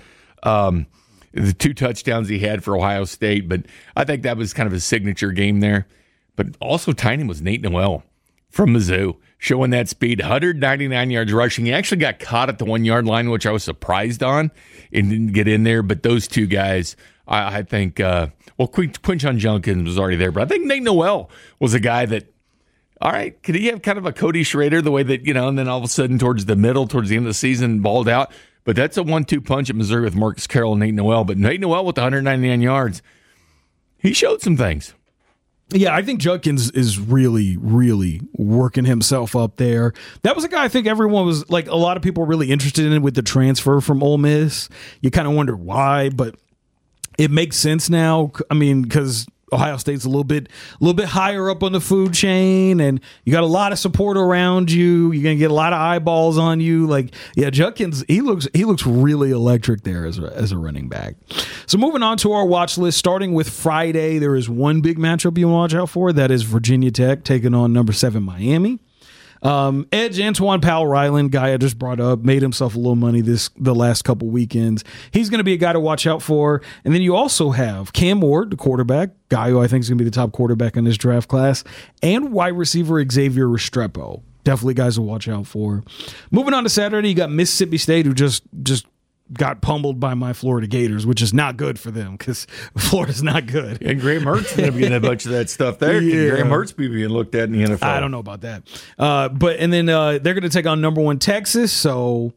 [SPEAKER 3] The 2 touchdowns he had for Ohio State, but I think that was kind of his signature game there. But also tying him was Nate Noel from Mizzou, showing that speed, 199 yards rushing. He actually got caught at the 1-yard line, which I was surprised on, and didn't get in there. But those 2 guys, I think, Quinshon Judkins was already there, but I think Nate Noel was a guy that, all right, could he have kind of a Cody Schrader, the way that, and then all of a sudden towards the end of the season, balled out? But that's a 1-2 punch at Missouri with Marcus Carroll and Nate Noel. But Nate Noel with 199 yards, he showed some things.
[SPEAKER 2] Yeah, I think Judkins is really, really working himself up there. That was a guy I think everyone was, like, a lot of people were really interested in with the transfer from Ole Miss. You kind of wonder why, but it makes sense now. I mean, because Ohio State's a little bit higher up on the food chain, and you got a lot of support around you. You're gonna get a lot of eyeballs on you. Like, yeah, Judkins, he looks really electric there as a running back. So moving on to our watch list, starting with Friday, there is one big matchup you want to watch out for. That is Virginia Tech taking on number 7 Miami. Edge Antwan Powell-Ryland, guy I just brought up, made himself a little money the last couple weekends. He's going to be a guy to watch out for. And then you also have Cam Ward, the quarterback, guy who I think is going to be the top quarterback in this draft class, and wide receiver Xavier Restrepo. Definitely guys to watch out for. Moving on to Saturday, you got Mississippi State, who just got pummeled by my Florida Gators, which is not good for them because Florida's not good.
[SPEAKER 3] And Graham Mertz going to be getting a bunch of that stuff there. Yeah. Graham Mertz be being looked at in the NFL.
[SPEAKER 2] I don't know about that. And then they're going to take on number 1 Texas. So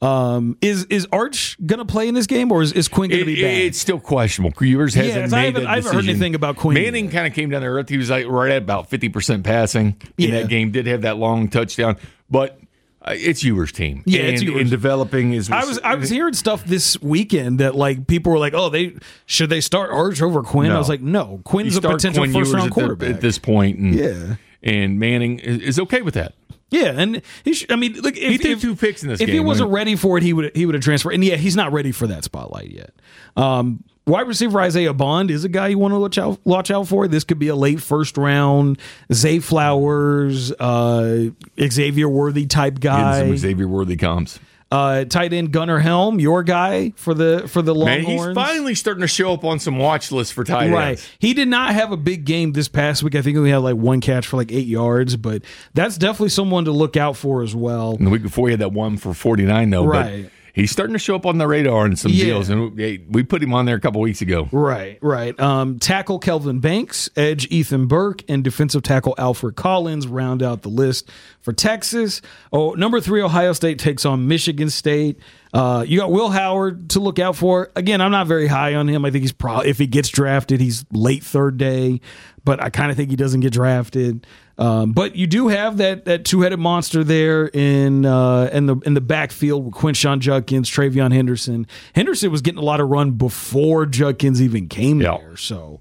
[SPEAKER 2] is Arch going to play in this game, or is Quinn going to be back?
[SPEAKER 3] It's still questionable. Ewers hasn't made that decision.
[SPEAKER 2] I haven't heard anything about Quinn.
[SPEAKER 3] Manning kind of came down to earth. He was like right at about 50% passing in that game. Did have that long touchdown, but it's Ewers' team.
[SPEAKER 2] Yeah, it's Ewers.
[SPEAKER 3] In developing his.
[SPEAKER 2] I was hearing stuff this weekend that, like, people were like, "Oh, should they start Arch over Quinn?" No. I was like, "No, Quinn's a potential first-round quarterback
[SPEAKER 3] at this point." And Manning is okay with that.
[SPEAKER 2] Yeah, and he look,
[SPEAKER 3] he took 2 picks in this game.
[SPEAKER 2] If he wasn't ready for it, he would have transferred. And yeah, he's not ready for that spotlight yet. Wide receiver Isaiah Bond is a guy you want to watch out for. This could be a late first round Zay Flowers, Xavier Worthy type guy.
[SPEAKER 3] Getting some Xavier Worthy comps.
[SPEAKER 2] Tight end Gunnar Helm, your guy for the Longhorns.
[SPEAKER 3] Man, he's finally starting to show up on some watch lists for tight ends.
[SPEAKER 2] Right. He did not have a big game this past week. I think he only had like 1 catch for like 8 yards, but that's definitely someone to look out for as well.
[SPEAKER 3] And the week before he had that one for 49 though.
[SPEAKER 2] Right.
[SPEAKER 3] But he's starting to show up on the radar in some deals, and we put him on there a couple weeks ago.
[SPEAKER 2] Right. Tackle Kelvin Banks, edge Ethan Burke, and defensive tackle Alfred Collins round out the list for Texas. Number 3, Ohio State takes on Michigan State. You got Will Howard to look out for. Again, I'm not very high on him. I think he's probably, if he gets drafted, he's late 3rd day, but I kind of think he doesn't get drafted. But you do have that two-headed monster there in the backfield with Quinshon Judkins, Travion Henderson. Henderson was getting a lot of run before Judkins even came there. So,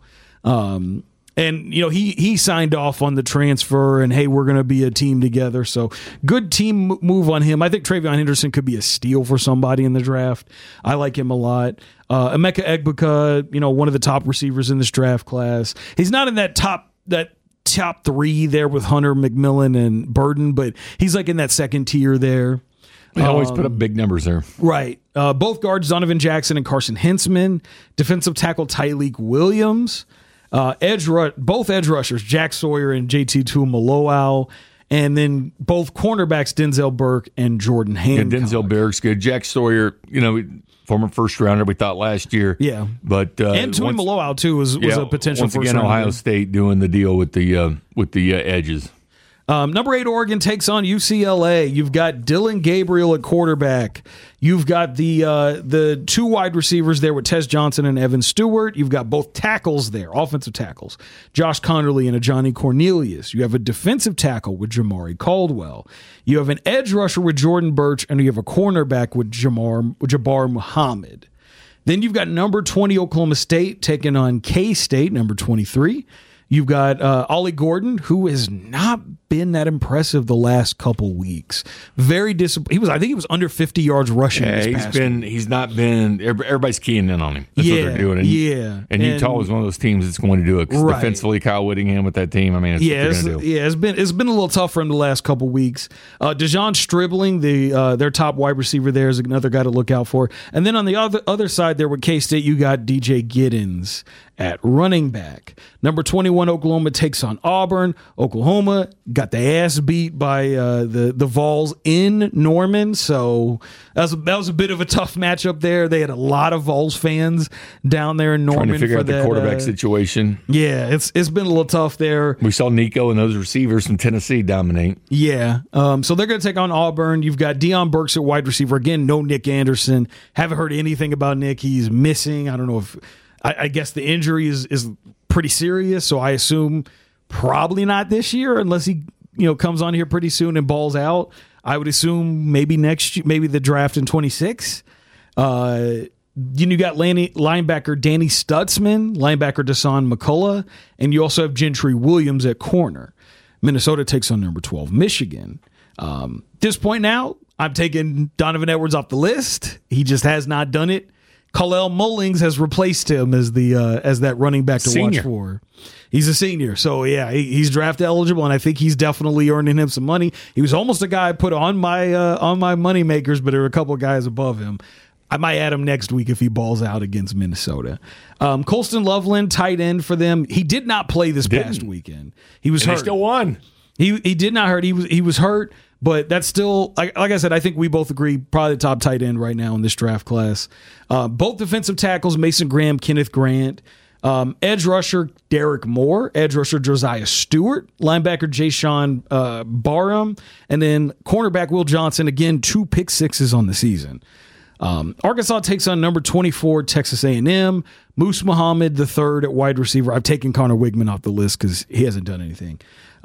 [SPEAKER 2] and he signed off on the transfer, and hey, we're going to be a team together. So good team move on him. I think Travion Henderson could be a steal for somebody in the draft. I like him a lot. Emeka Egbuka, one of the top receivers in this draft class. He's not in that top 3 there with Hunter, McMillan, and Burden, but he's like in that second tier there.
[SPEAKER 3] They always put up big numbers there.
[SPEAKER 2] Right. Both guards, Donovan Jackson and Carson Hintzman. Defensive tackle Tyleek Williams. Both edge rushers, Jack Sawyer and JT Tuimoloau, and then both cornerbacks, Denzel Burke and Jordan Hancock.
[SPEAKER 3] Yeah, Denzel Burke's good. Jack Sawyer, former first rounder, we thought last year.
[SPEAKER 2] Yeah.
[SPEAKER 3] But
[SPEAKER 2] and Tuimoloau too was a potential
[SPEAKER 3] once
[SPEAKER 2] first
[SPEAKER 3] again,
[SPEAKER 2] rounder.
[SPEAKER 3] Ohio State doing the deal with the edges.
[SPEAKER 2] Number 8, Oregon takes on UCLA. You've got Dylan Gabriel at quarterback. You've got the 2 wide receivers there with Tez Johnson and Evan Stewart. You've got both tackles there, offensive tackles, Josh Connerly and Johnny Cornelius. You have a defensive tackle with Jamari Caldwell. You have an edge rusher with Jordan Birch, and you have a cornerback with Jabbar Muhammad. Then you've got number 20 Oklahoma State taking on K-State, number 23. You've got Ollie Gordon, who has not been that impressive the last couple weeks. Very disappointing. I think he was under 50 yards rushing.
[SPEAKER 3] Yeah, he's not been. Everybody's keying in on him. That's what they're doing. And Utah was one of those teams that's going to do it. Right. Defensively, Kyle Whittingham with that team. I mean, it's
[SPEAKER 2] been a little tough for him the last couple weeks. Dejon Stribling, their top wide receiver, there is another guy to look out for. And then on the other side there with K-State, you got DJ Giddens at running back. Number 21 Oklahoma takes on Auburn. Oklahoma got the ass beat by the Vols in Norman, so that was a bit of a tough matchup there. They had a lot of Vols fans down there in Norman.
[SPEAKER 3] Trying to figure out the quarterback situation.
[SPEAKER 2] Yeah, it's been a little tough there.
[SPEAKER 3] We saw Nico and those receivers from Tennessee dominate.
[SPEAKER 2] Yeah, so they're going to take on Auburn. You've got Deion Burks at wide receiver. Again, no Nick Anderson. Haven't heard anything about Nick. He's missing. I don't know if I guess the injury is pretty serious, so I assume probably not this year unless he comes on here pretty soon and balls out. I would assume maybe next year, maybe the draft in 26. You got linebacker Danny Stutzman, linebacker Dasan McCullough, and you also have Gentry Williams at corner. Minnesota takes on number 12 Michigan. At this point now, I'm taking Donovan Edwards off the list. He just has not done it. Khalil Mullings has replaced him as that running back to watch for. He's a senior, so yeah, he's draft eligible, and I think he's definitely earning him some money. He was almost a guy I put on my money makers, but there were a couple of guys above him. I might add him next week if he balls out against Minnesota. Colston Loveland, tight end for them. He did not play this past weekend. He was hurt.
[SPEAKER 3] He still won.
[SPEAKER 2] He did not hurt. He was hurt. But that's still, like I said, I think we both agree, probably the top tight end right now in this draft class. Both defensive tackles, Mason Graham, Kenneth Grant. Edge rusher, Derek Moore. Edge rusher, Josiah Stewart. Linebacker, Jayshawn Barham. And then cornerback, Will Johnson. Again, 2 pick sixes on the season. Arkansas takes on number 24, Texas A&M. Moose Muhammad, the third at wide receiver. I've taken Connor Wigman off the list because he hasn't done anything.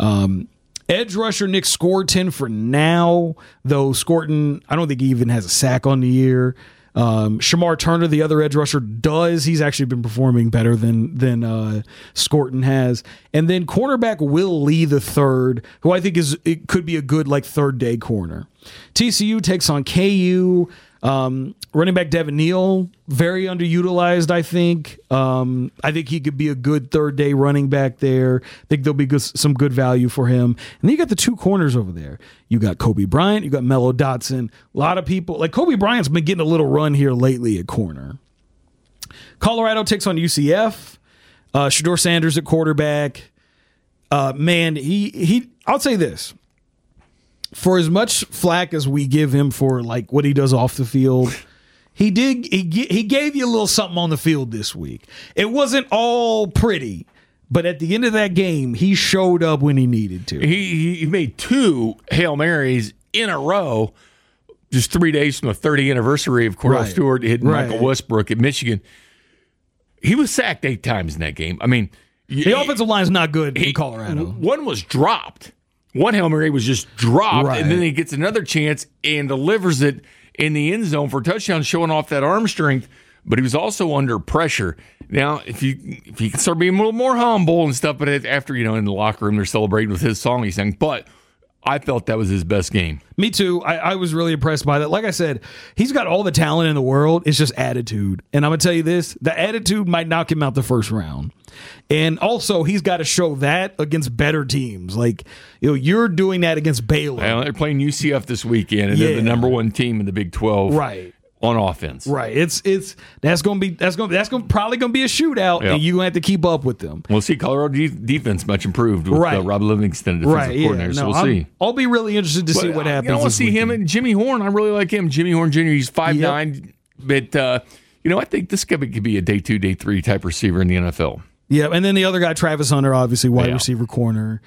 [SPEAKER 2] Edge rusher Nick Scorton for now, though Scorton, I don't think he even has a sack on the year. Shamar Turner, the other edge rusher, does. He's actually been performing better than Scorton has. And then cornerback Will Lee the third, who I think it could be a good third day corner. TCU takes on KU. Running back Devin Neal, very underutilized, I think. I think he could be a good third day running back there. I think there'll be some good value for him. And then you got the 2 corners over there. You got Kobe Bryant, you got Mello Dotson. A lot of people, Kobe Bryant's been getting a little run here lately at corner. Colorado takes on UCF. Shedeur Sanders at quarterback. Man, I'll say this. For as much flack as we give him for what he does off the field, he gave you a little something on the field this week. It wasn't all pretty, but at the end of that game, he showed up when he needed to.
[SPEAKER 3] He made 2 Hail Marys in a row, just 3 days from the 30th anniversary of Cordell Stewart hitting Michael Westbrook at Michigan. He was sacked 8 times in that game. I mean,
[SPEAKER 2] the offensive line is not good in Colorado.
[SPEAKER 3] One was dropped. One Hail Mary was just dropped, and then he gets another chance and delivers it in the end zone for a touchdown, showing off that arm strength. But he was also under pressure. Now, if you can start being a little more humble and stuff, but after, in the locker room, they're celebrating with his song he sang. But I felt that was his best game.
[SPEAKER 2] Me too. I was really impressed by that. Like I said, he's got all the talent in the world. It's just attitude. And I'm going to tell you this, the attitude might knock him out the first round. And also, he's got to show that against better teams. You're doing that against Baylor.
[SPEAKER 3] Well, they're playing UCF this weekend, and they're the number 1 team in the Big 12.
[SPEAKER 2] Right.
[SPEAKER 3] on offense.
[SPEAKER 2] Right. That's probably gonna be a shootout, and you're gonna have to keep up with them.
[SPEAKER 3] We'll see. Colorado defense much improved with Rob Livingston, defensive coordinator. So we'll see.
[SPEAKER 2] I'll be really interested to see what happens.
[SPEAKER 3] I want to see him and Jimmy Horn. I really like him. Jimmy Horn Jr. He's 5'9", but I think this guy could be a day 2, day 3 type receiver in the NFL.
[SPEAKER 2] Yeah, and then the other guy, Travis Hunter, obviously wide receiver corner.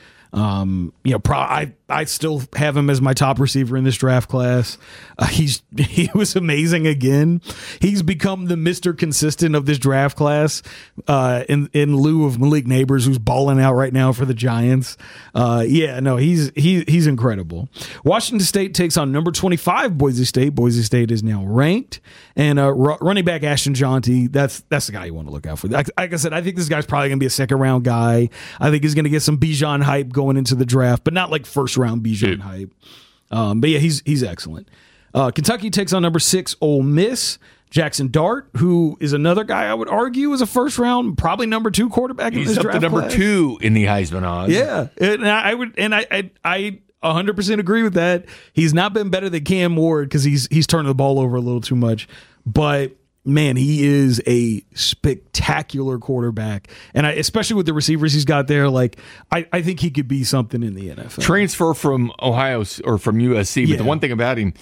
[SPEAKER 2] I still have him as my top receiver in this draft class. He was amazing again. He's become the Mr. Consistent of this draft class, in lieu of Malik Neighbors, who's balling out right now for the Giants. He's incredible. Washington State takes on number 25 Boise State. Boise State is now ranked, and running back Ashton Jonty. That's the guy you want to look out for. Like I said, I think this guy's probably going to be a second round guy. I think he's going to get some Bijan hype going into the draft, but not like first round Bijan hype. But yeah, he's excellent. Kentucky takes on number 6 Ole Miss. Jackson Dart, who is another guy I would argue is a first round, probably number 2 quarterback in this draft. He's up to
[SPEAKER 3] number 2 in the Heisman odds.
[SPEAKER 2] Yeah, and I 100% agree with that. He's not been better than Cam Ward because he's turning the ball over a little too much, but man, he is a spectacular quarterback. And especially with the receivers he's got there, like I think he could be something in the NFL.
[SPEAKER 3] Transfer from Ohio or from USC, but the one thing about him,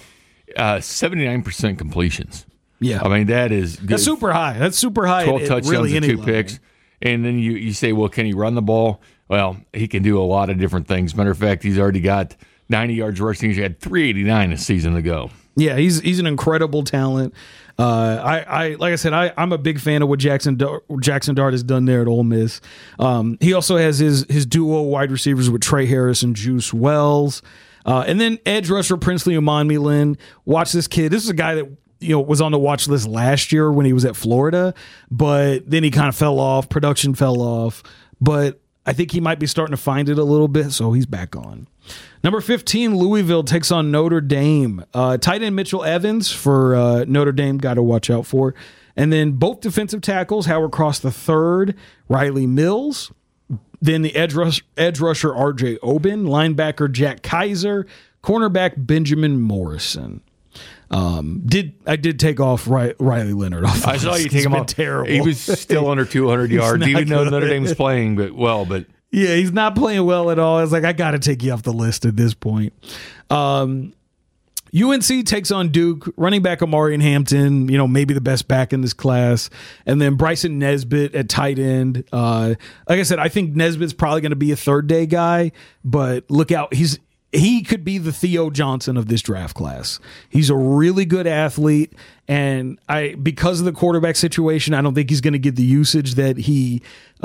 [SPEAKER 3] 79% completions.
[SPEAKER 2] Yeah.
[SPEAKER 3] I mean, that's
[SPEAKER 2] super high. That's super high.
[SPEAKER 3] 12 touchdowns
[SPEAKER 2] really
[SPEAKER 3] and 2 picks. And then you say, well, can he run the ball? Well, he can do a lot of different things. Matter of fact, he's already got 90 yards rushing. He had 389 a season ago.
[SPEAKER 2] Yeah, he's an incredible talent. Like I said, I'm a big fan of what Jackson Dart has done there at Ole Miss. He also has his duo wide receivers with Trey Harris and Juice Wells, and then edge rusher Princely Umanmielen. Watch this kid. This is a guy that was on the watch list last year when he was at Florida, but then he kind of fell off. Production fell off, but I think he might be starting to find it a little bit, so he's back on. Number 15, Louisville takes on Notre Dame. Tight end Mitchell Evans for Notre Dame, got to watch out for. And then both defensive tackles, Howard Cross III, Riley Mills. Then the edge rusher R.J. Oben, linebacker Jack Kaiser, cornerback Benjamin Morrison. I did take off Riley Leonard off.
[SPEAKER 3] I saw you take him off.
[SPEAKER 2] Terrible.
[SPEAKER 3] He was still under 200 yards, even though Notre Dame was playing, but
[SPEAKER 2] yeah, he's not playing well at all. I was like, I got to take you off the list at this point. UNC takes on Duke. Running back Amari Hampton, maybe the best back in this class, and then Bryson Nesbitt at tight end. Like I said, I think Nesbitt's probably going to be a third day guy, but look out, he could be the Theo Johnson of this draft class. He's a really good athlete, and because of the quarterback situation, I don't think he's going to get the usage that he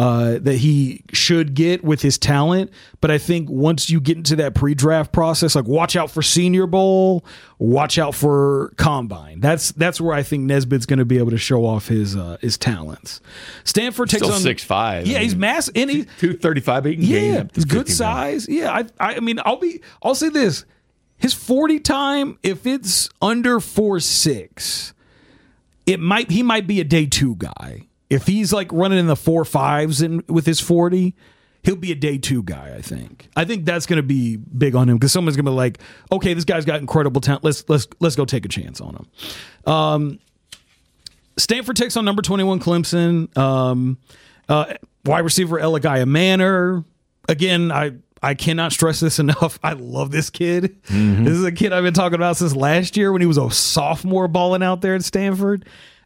[SPEAKER 2] should get with his talent. But I think once you get into that pre-draft process, like watch out for Senior Bowl, watch out for Combine. That's where I think Nesbitt's going to be able to show off his talents. Stanford takes on
[SPEAKER 3] 6'5".
[SPEAKER 2] Yeah, he's massive, and he's
[SPEAKER 3] 235.
[SPEAKER 2] Yeah, he's good size. Yeah, I mean, I'll say this: his 40 time, if it's under 4.6, he might be a day 2 guy. If he's like running in the 4.5s with his 40, he'll be a day 2 guy. I think that's going to be big on him because someone's going to be like, okay, this guy's got incredible talent. Let's go take a chance on him. Stanford takes on number 21 Clemson. Wide receiver Eligaiah Manor. Again, I cannot stress this enough. I love this kid. Mm-hmm. This is a kid I've been talking about since last year when he was a sophomore balling out there at Stanford.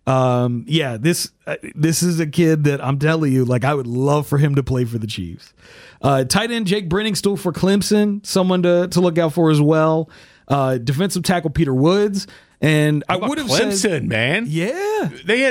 [SPEAKER 2] This is a kid that I'm telling you, like, I would love for him to play for the Chiefs. Tight end Jake Brenningstool for Clemson, someone to look out for as well. Defensive tackle Peter Woods. And I would have
[SPEAKER 3] Clemson,
[SPEAKER 2] said,
[SPEAKER 3] man.
[SPEAKER 2] Yeah.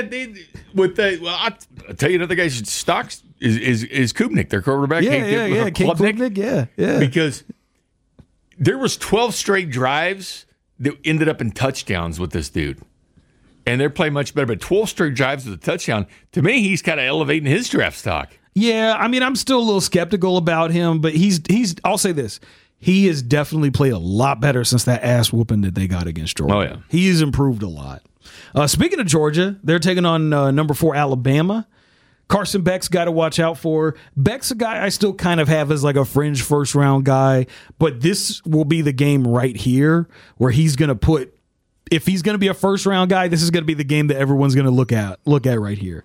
[SPEAKER 3] I'll tell you another guy's stocks is Kubnik, their quarterback.
[SPEAKER 2] Yeah. Kate Klubnik, yeah.
[SPEAKER 3] Because there was 12 straight drives that ended up in touchdowns with this dude. And they're playing much better, but 12 straight drives with a touchdown, to me, he's kind of elevating his draft stock.
[SPEAKER 2] Yeah, I mean, I'm still a little skeptical about him, but he's I'll say this. He has definitely played a lot better since that ass whooping that they got against Georgia.
[SPEAKER 3] Oh, yeah.
[SPEAKER 2] He's improved a lot. Speaking of Georgia, they're taking on number 4 Alabama. Carson Beck's got to watch out for. Beck's a guy I still kind of have as like a fringe first-round guy, but this will be the game right here where he's going to put if he's going to be a first round guy, this is going to be the game that everyone's going to look at right here.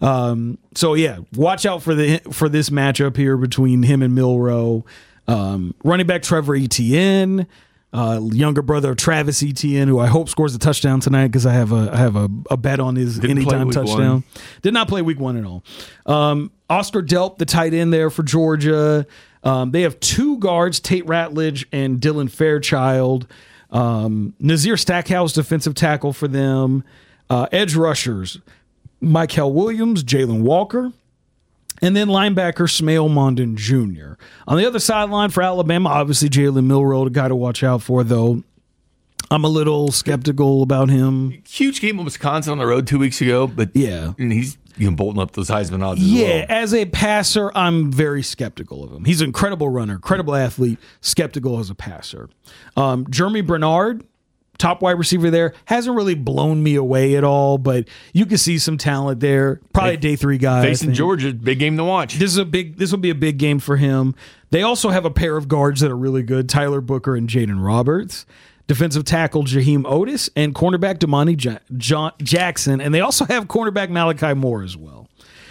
[SPEAKER 2] So yeah, watch out for this matchup here between him and Milroe. Running back Trevor Etienne, younger brother of Travis Etienne, who I hope scores a touchdown tonight because I have a bet on his anytime touchdown. Did not play week 1 at all. Oscar Delp, the tight end there for Georgia. They have 2 guards, Tate Ratledge and Dylan Fairchild. Nazir Stackhouse, defensive tackle for them. Edge rushers, Michael Williams, Jalen Walker. And then linebacker Smail Mondon Jr. On the other sideline for Alabama, obviously Jalen Milroe, the guy to watch out for, though. I'm a little skeptical about him.
[SPEAKER 3] Huge game in Wisconsin on the road 2 weeks ago, but
[SPEAKER 2] yeah,
[SPEAKER 3] and he's bolting up those Heisman odds as
[SPEAKER 2] yeah,
[SPEAKER 3] well.
[SPEAKER 2] As a passer, I'm very skeptical of him. He's an incredible runner, incredible athlete, skeptical as a passer. Jeremy Bernard, top wide receiver there, hasn't really blown me away at all, but you can see some talent there. Probably a day 3 guy.
[SPEAKER 3] Facing Georgia, big game to watch.
[SPEAKER 2] This will be a big game for him. They also have a pair of guards that are really good, Tyler Booker and Jaden Roberts. Defensive tackle Jaheim Otis and cornerback Damani Jackson, and they also have cornerback Malachi Moore as well.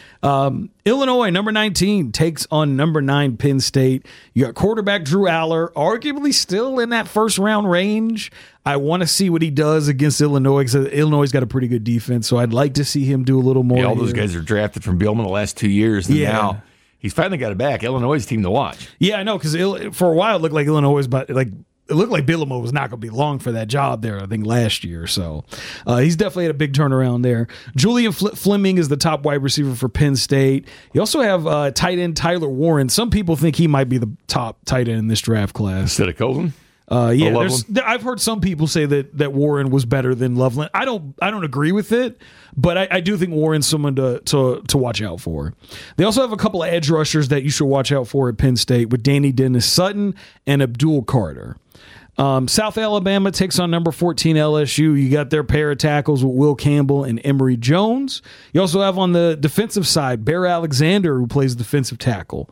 [SPEAKER 2] Illinois, number 19, takes on number 9 Penn State. You got quarterback Drew Aller, arguably still in that first round range. I want to see what he does against Illinois because Illinois got a pretty good defense, so I'd like to see him do a little more.
[SPEAKER 3] Yeah, all those guys are drafted from Bielema the last 2 years, and now he's finally got it back. Illinois' team to watch.
[SPEAKER 2] Yeah, I know, because for a while it looked like Illinois it looked like Bielema was not going to be long for that job there, I think, last year. So he's definitely had a big turnaround there. Julian Fleming is the top wide receiver for Penn State. You also have tight end Tyler Warren. Some people think he might be the top tight end in this draft class.
[SPEAKER 3] Instead of Colvin?
[SPEAKER 2] Yeah, I've heard some people say that Warren was better than Loveland. I don't agree with it, but I do think Warren's someone to watch out for. They also have a couple of edge rushers that you should watch out for at Penn State with Danny Dennis Sutton and Abdul Carter. South Alabama takes on number 14 LSU. You got their pair of tackles with Will Campbell and Emory Jones. You also have on the defensive side Bear Alexander, who plays defensive tackle.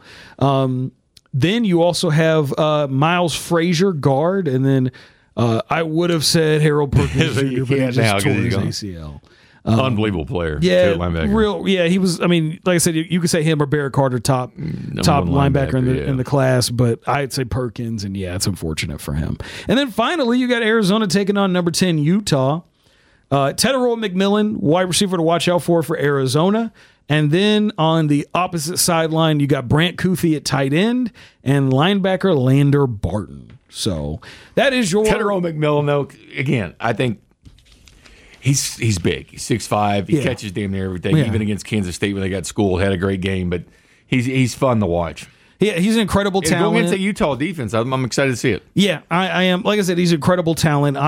[SPEAKER 2] Then you also have Miles Frazier, guard, and then I would have said Harold Perkins Jr., but he just tore his ACL.
[SPEAKER 3] Unbelievable player.
[SPEAKER 2] Yeah, real. Yeah, he was. I mean, like I said, you could say him or Barrett Carter, top linebacker in the class, but I'd say Perkins, and yeah, it's unfortunate for him. And then finally, you got Arizona taking on number 10 Utah. Tedero McMillan, wide receiver to watch out for Arizona. And then on the opposite sideline, you got Brant Kuthi at tight end and linebacker Lander Barton. So that is your
[SPEAKER 3] Tedero McMillan. Though again, I think he's big. He's 6'5". He catches damn near everything. Even against Kansas State when they got schooled, had a great game. But he's fun to watch. Yeah,
[SPEAKER 2] he's an incredible talent.
[SPEAKER 3] Going against the Utah defense, I'm excited to see it.
[SPEAKER 2] Yeah, I am. Like I said, he's incredible talent.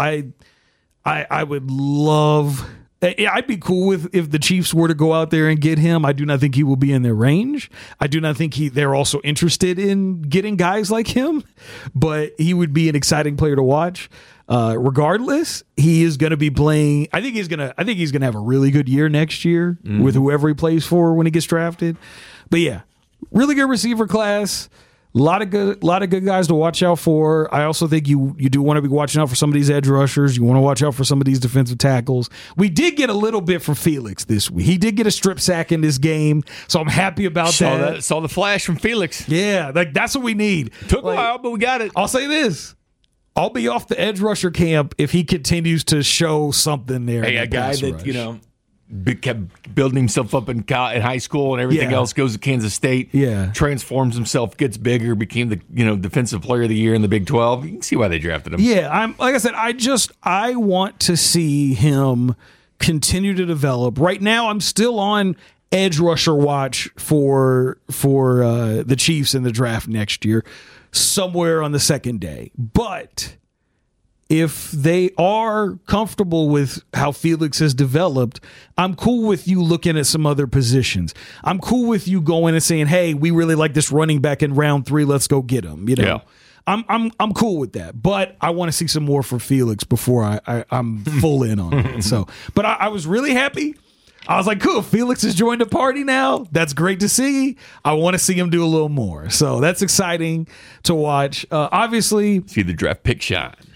[SPEAKER 2] I would love. I'd be cool with if the Chiefs were to go out there and get him. I do not think he will be in their range. I do not think they're also interested in getting guys like him, but he would be an exciting player to watch. Regardless, he is going to be playing. I think he's going to have a really good year next year with whoever he plays for when he gets drafted. But yeah, really good receiver class. A lot of good guys to watch out for. I also think you do want to be watching out for some of these edge rushers. You want to watch out for some of these defensive tackles. We did get a little bit from Felix this week. He did get a strip sack in this game, so I'm happy about that.
[SPEAKER 3] Saw the flash from Felix.
[SPEAKER 2] Yeah, that's what we need.
[SPEAKER 3] Took a while, but we got it.
[SPEAKER 2] I'll say this. I'll be off the edge rusher camp if he continues to show something there.
[SPEAKER 3] Hey, a guy that, kept building himself up in high school and everything else, goes to Kansas State, transforms himself, gets bigger, became the defensive player of the year in the Big 12. You can see why they drafted him.
[SPEAKER 2] Yeah, like I said, I want to see him continue to develop. Right now, I'm still on edge rusher watch for the Chiefs in the draft next year, somewhere on the second day. But if they are comfortable with how Felix has developed, I'm cool with you looking at some other positions. I'm cool with you going and saying, "Hey, we really like this running back in round 3. Let's go get him."
[SPEAKER 3] Yeah.
[SPEAKER 2] I'm cool with that, but I want to see some more from Felix before I'm full in on it. So, but I was really happy. I was like, cool, Felix has joined the party now. That's great to see. I want to see him do a little more. So that's exciting to watch. Obviously,
[SPEAKER 3] see the draft pick shine.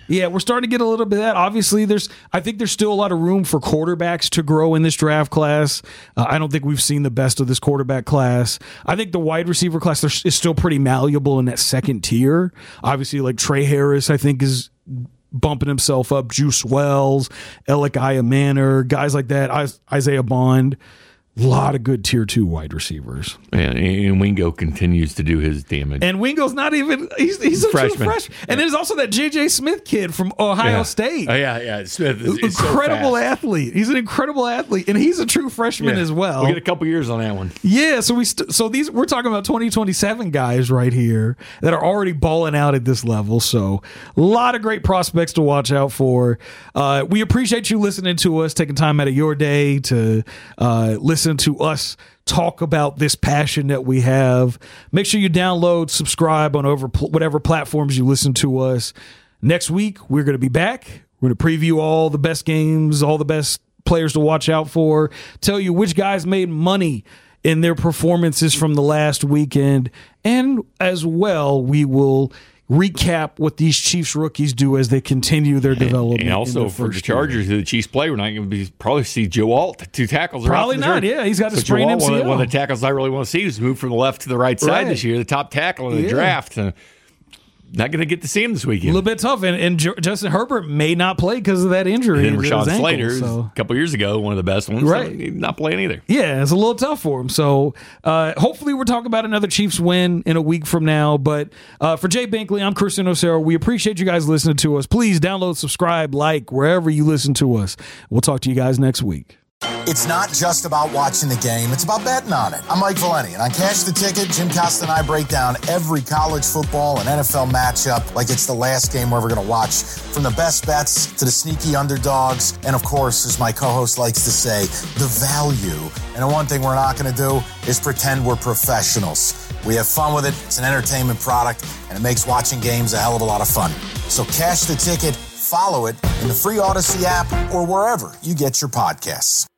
[SPEAKER 2] Yeah, we're starting to get a little bit of that. Obviously, I think there's still a lot of room for quarterbacks to grow in this draft class. I don't think we've seen the best of this quarterback class. I think the wide receiver class is still pretty malleable in that second tier. Obviously, like Trey Harris, I think is bumping himself up. Juice Wells, Elikiah Manor, guys like that. Isaiah Bond. A lot of good tier 2 wide receivers.
[SPEAKER 3] And Wingo continues to do his damage.
[SPEAKER 2] And Wingo's not even, he's a freshman. True freshman. And there's also that J.J. Smith kid from Ohio State.
[SPEAKER 3] Oh, yeah. Smith is
[SPEAKER 2] incredible
[SPEAKER 3] so
[SPEAKER 2] athlete. He's an incredible athlete. And he's a true freshman as well.
[SPEAKER 3] We'll get a couple years on that one.
[SPEAKER 2] Yeah. So we're talking about 2027 guys right here that are already balling out at this level. So a lot of great prospects to watch out for. We appreciate you listening to us, taking time out of your day to listen to us talk about this passion that we have. Make sure you download, subscribe on whatever platforms you listen to us. Next week, we're going to be back. We're going to preview all the best games, all the best players to watch out for, tell you which guys made money in their performances from the last weekend, and as well, we will recap what these Chiefs rookies do as they continue their development.
[SPEAKER 3] And also for the Chargers, who the Chiefs play, we're not going to probably see Joe Alt. 2 tackles.
[SPEAKER 2] Probably not. Yeah, he's got a sprained MCL.
[SPEAKER 3] One of the tackles I really want to see is move from the left to the right side this year. The top tackle in the draft. Not going to get to see him this weekend.
[SPEAKER 2] A little bit tough. And Justin Herbert may not play because of that injury.
[SPEAKER 3] And Rashawn Slater, a couple years ago, one of the best ones.
[SPEAKER 2] Right.
[SPEAKER 3] So he's not playing either.
[SPEAKER 2] Yeah, it's a little tough for him. So hopefully we're talking about another Chiefs win in a week from now. But for Jay Binkley, I'm Christian Osero. We appreciate you guys listening to us. Please download, subscribe, like, wherever you listen to us. We'll talk to you guys next week.
[SPEAKER 5] It's not just about watching the game, it's about betting on it. I'm Mike Valeni, and on Cash the Ticket, Jim Costa and I break down every college football and NFL matchup like it's the last game we're ever going to watch. From the best bets to the sneaky underdogs, and of course, as my co-host likes to say, the value. And the one thing we're not going to do is pretend we're professionals. We have fun with it, it's an entertainment product, and it makes watching games a hell of a lot of fun. So Cash the Ticket, follow it in the free Odyssey app or wherever you get your podcasts.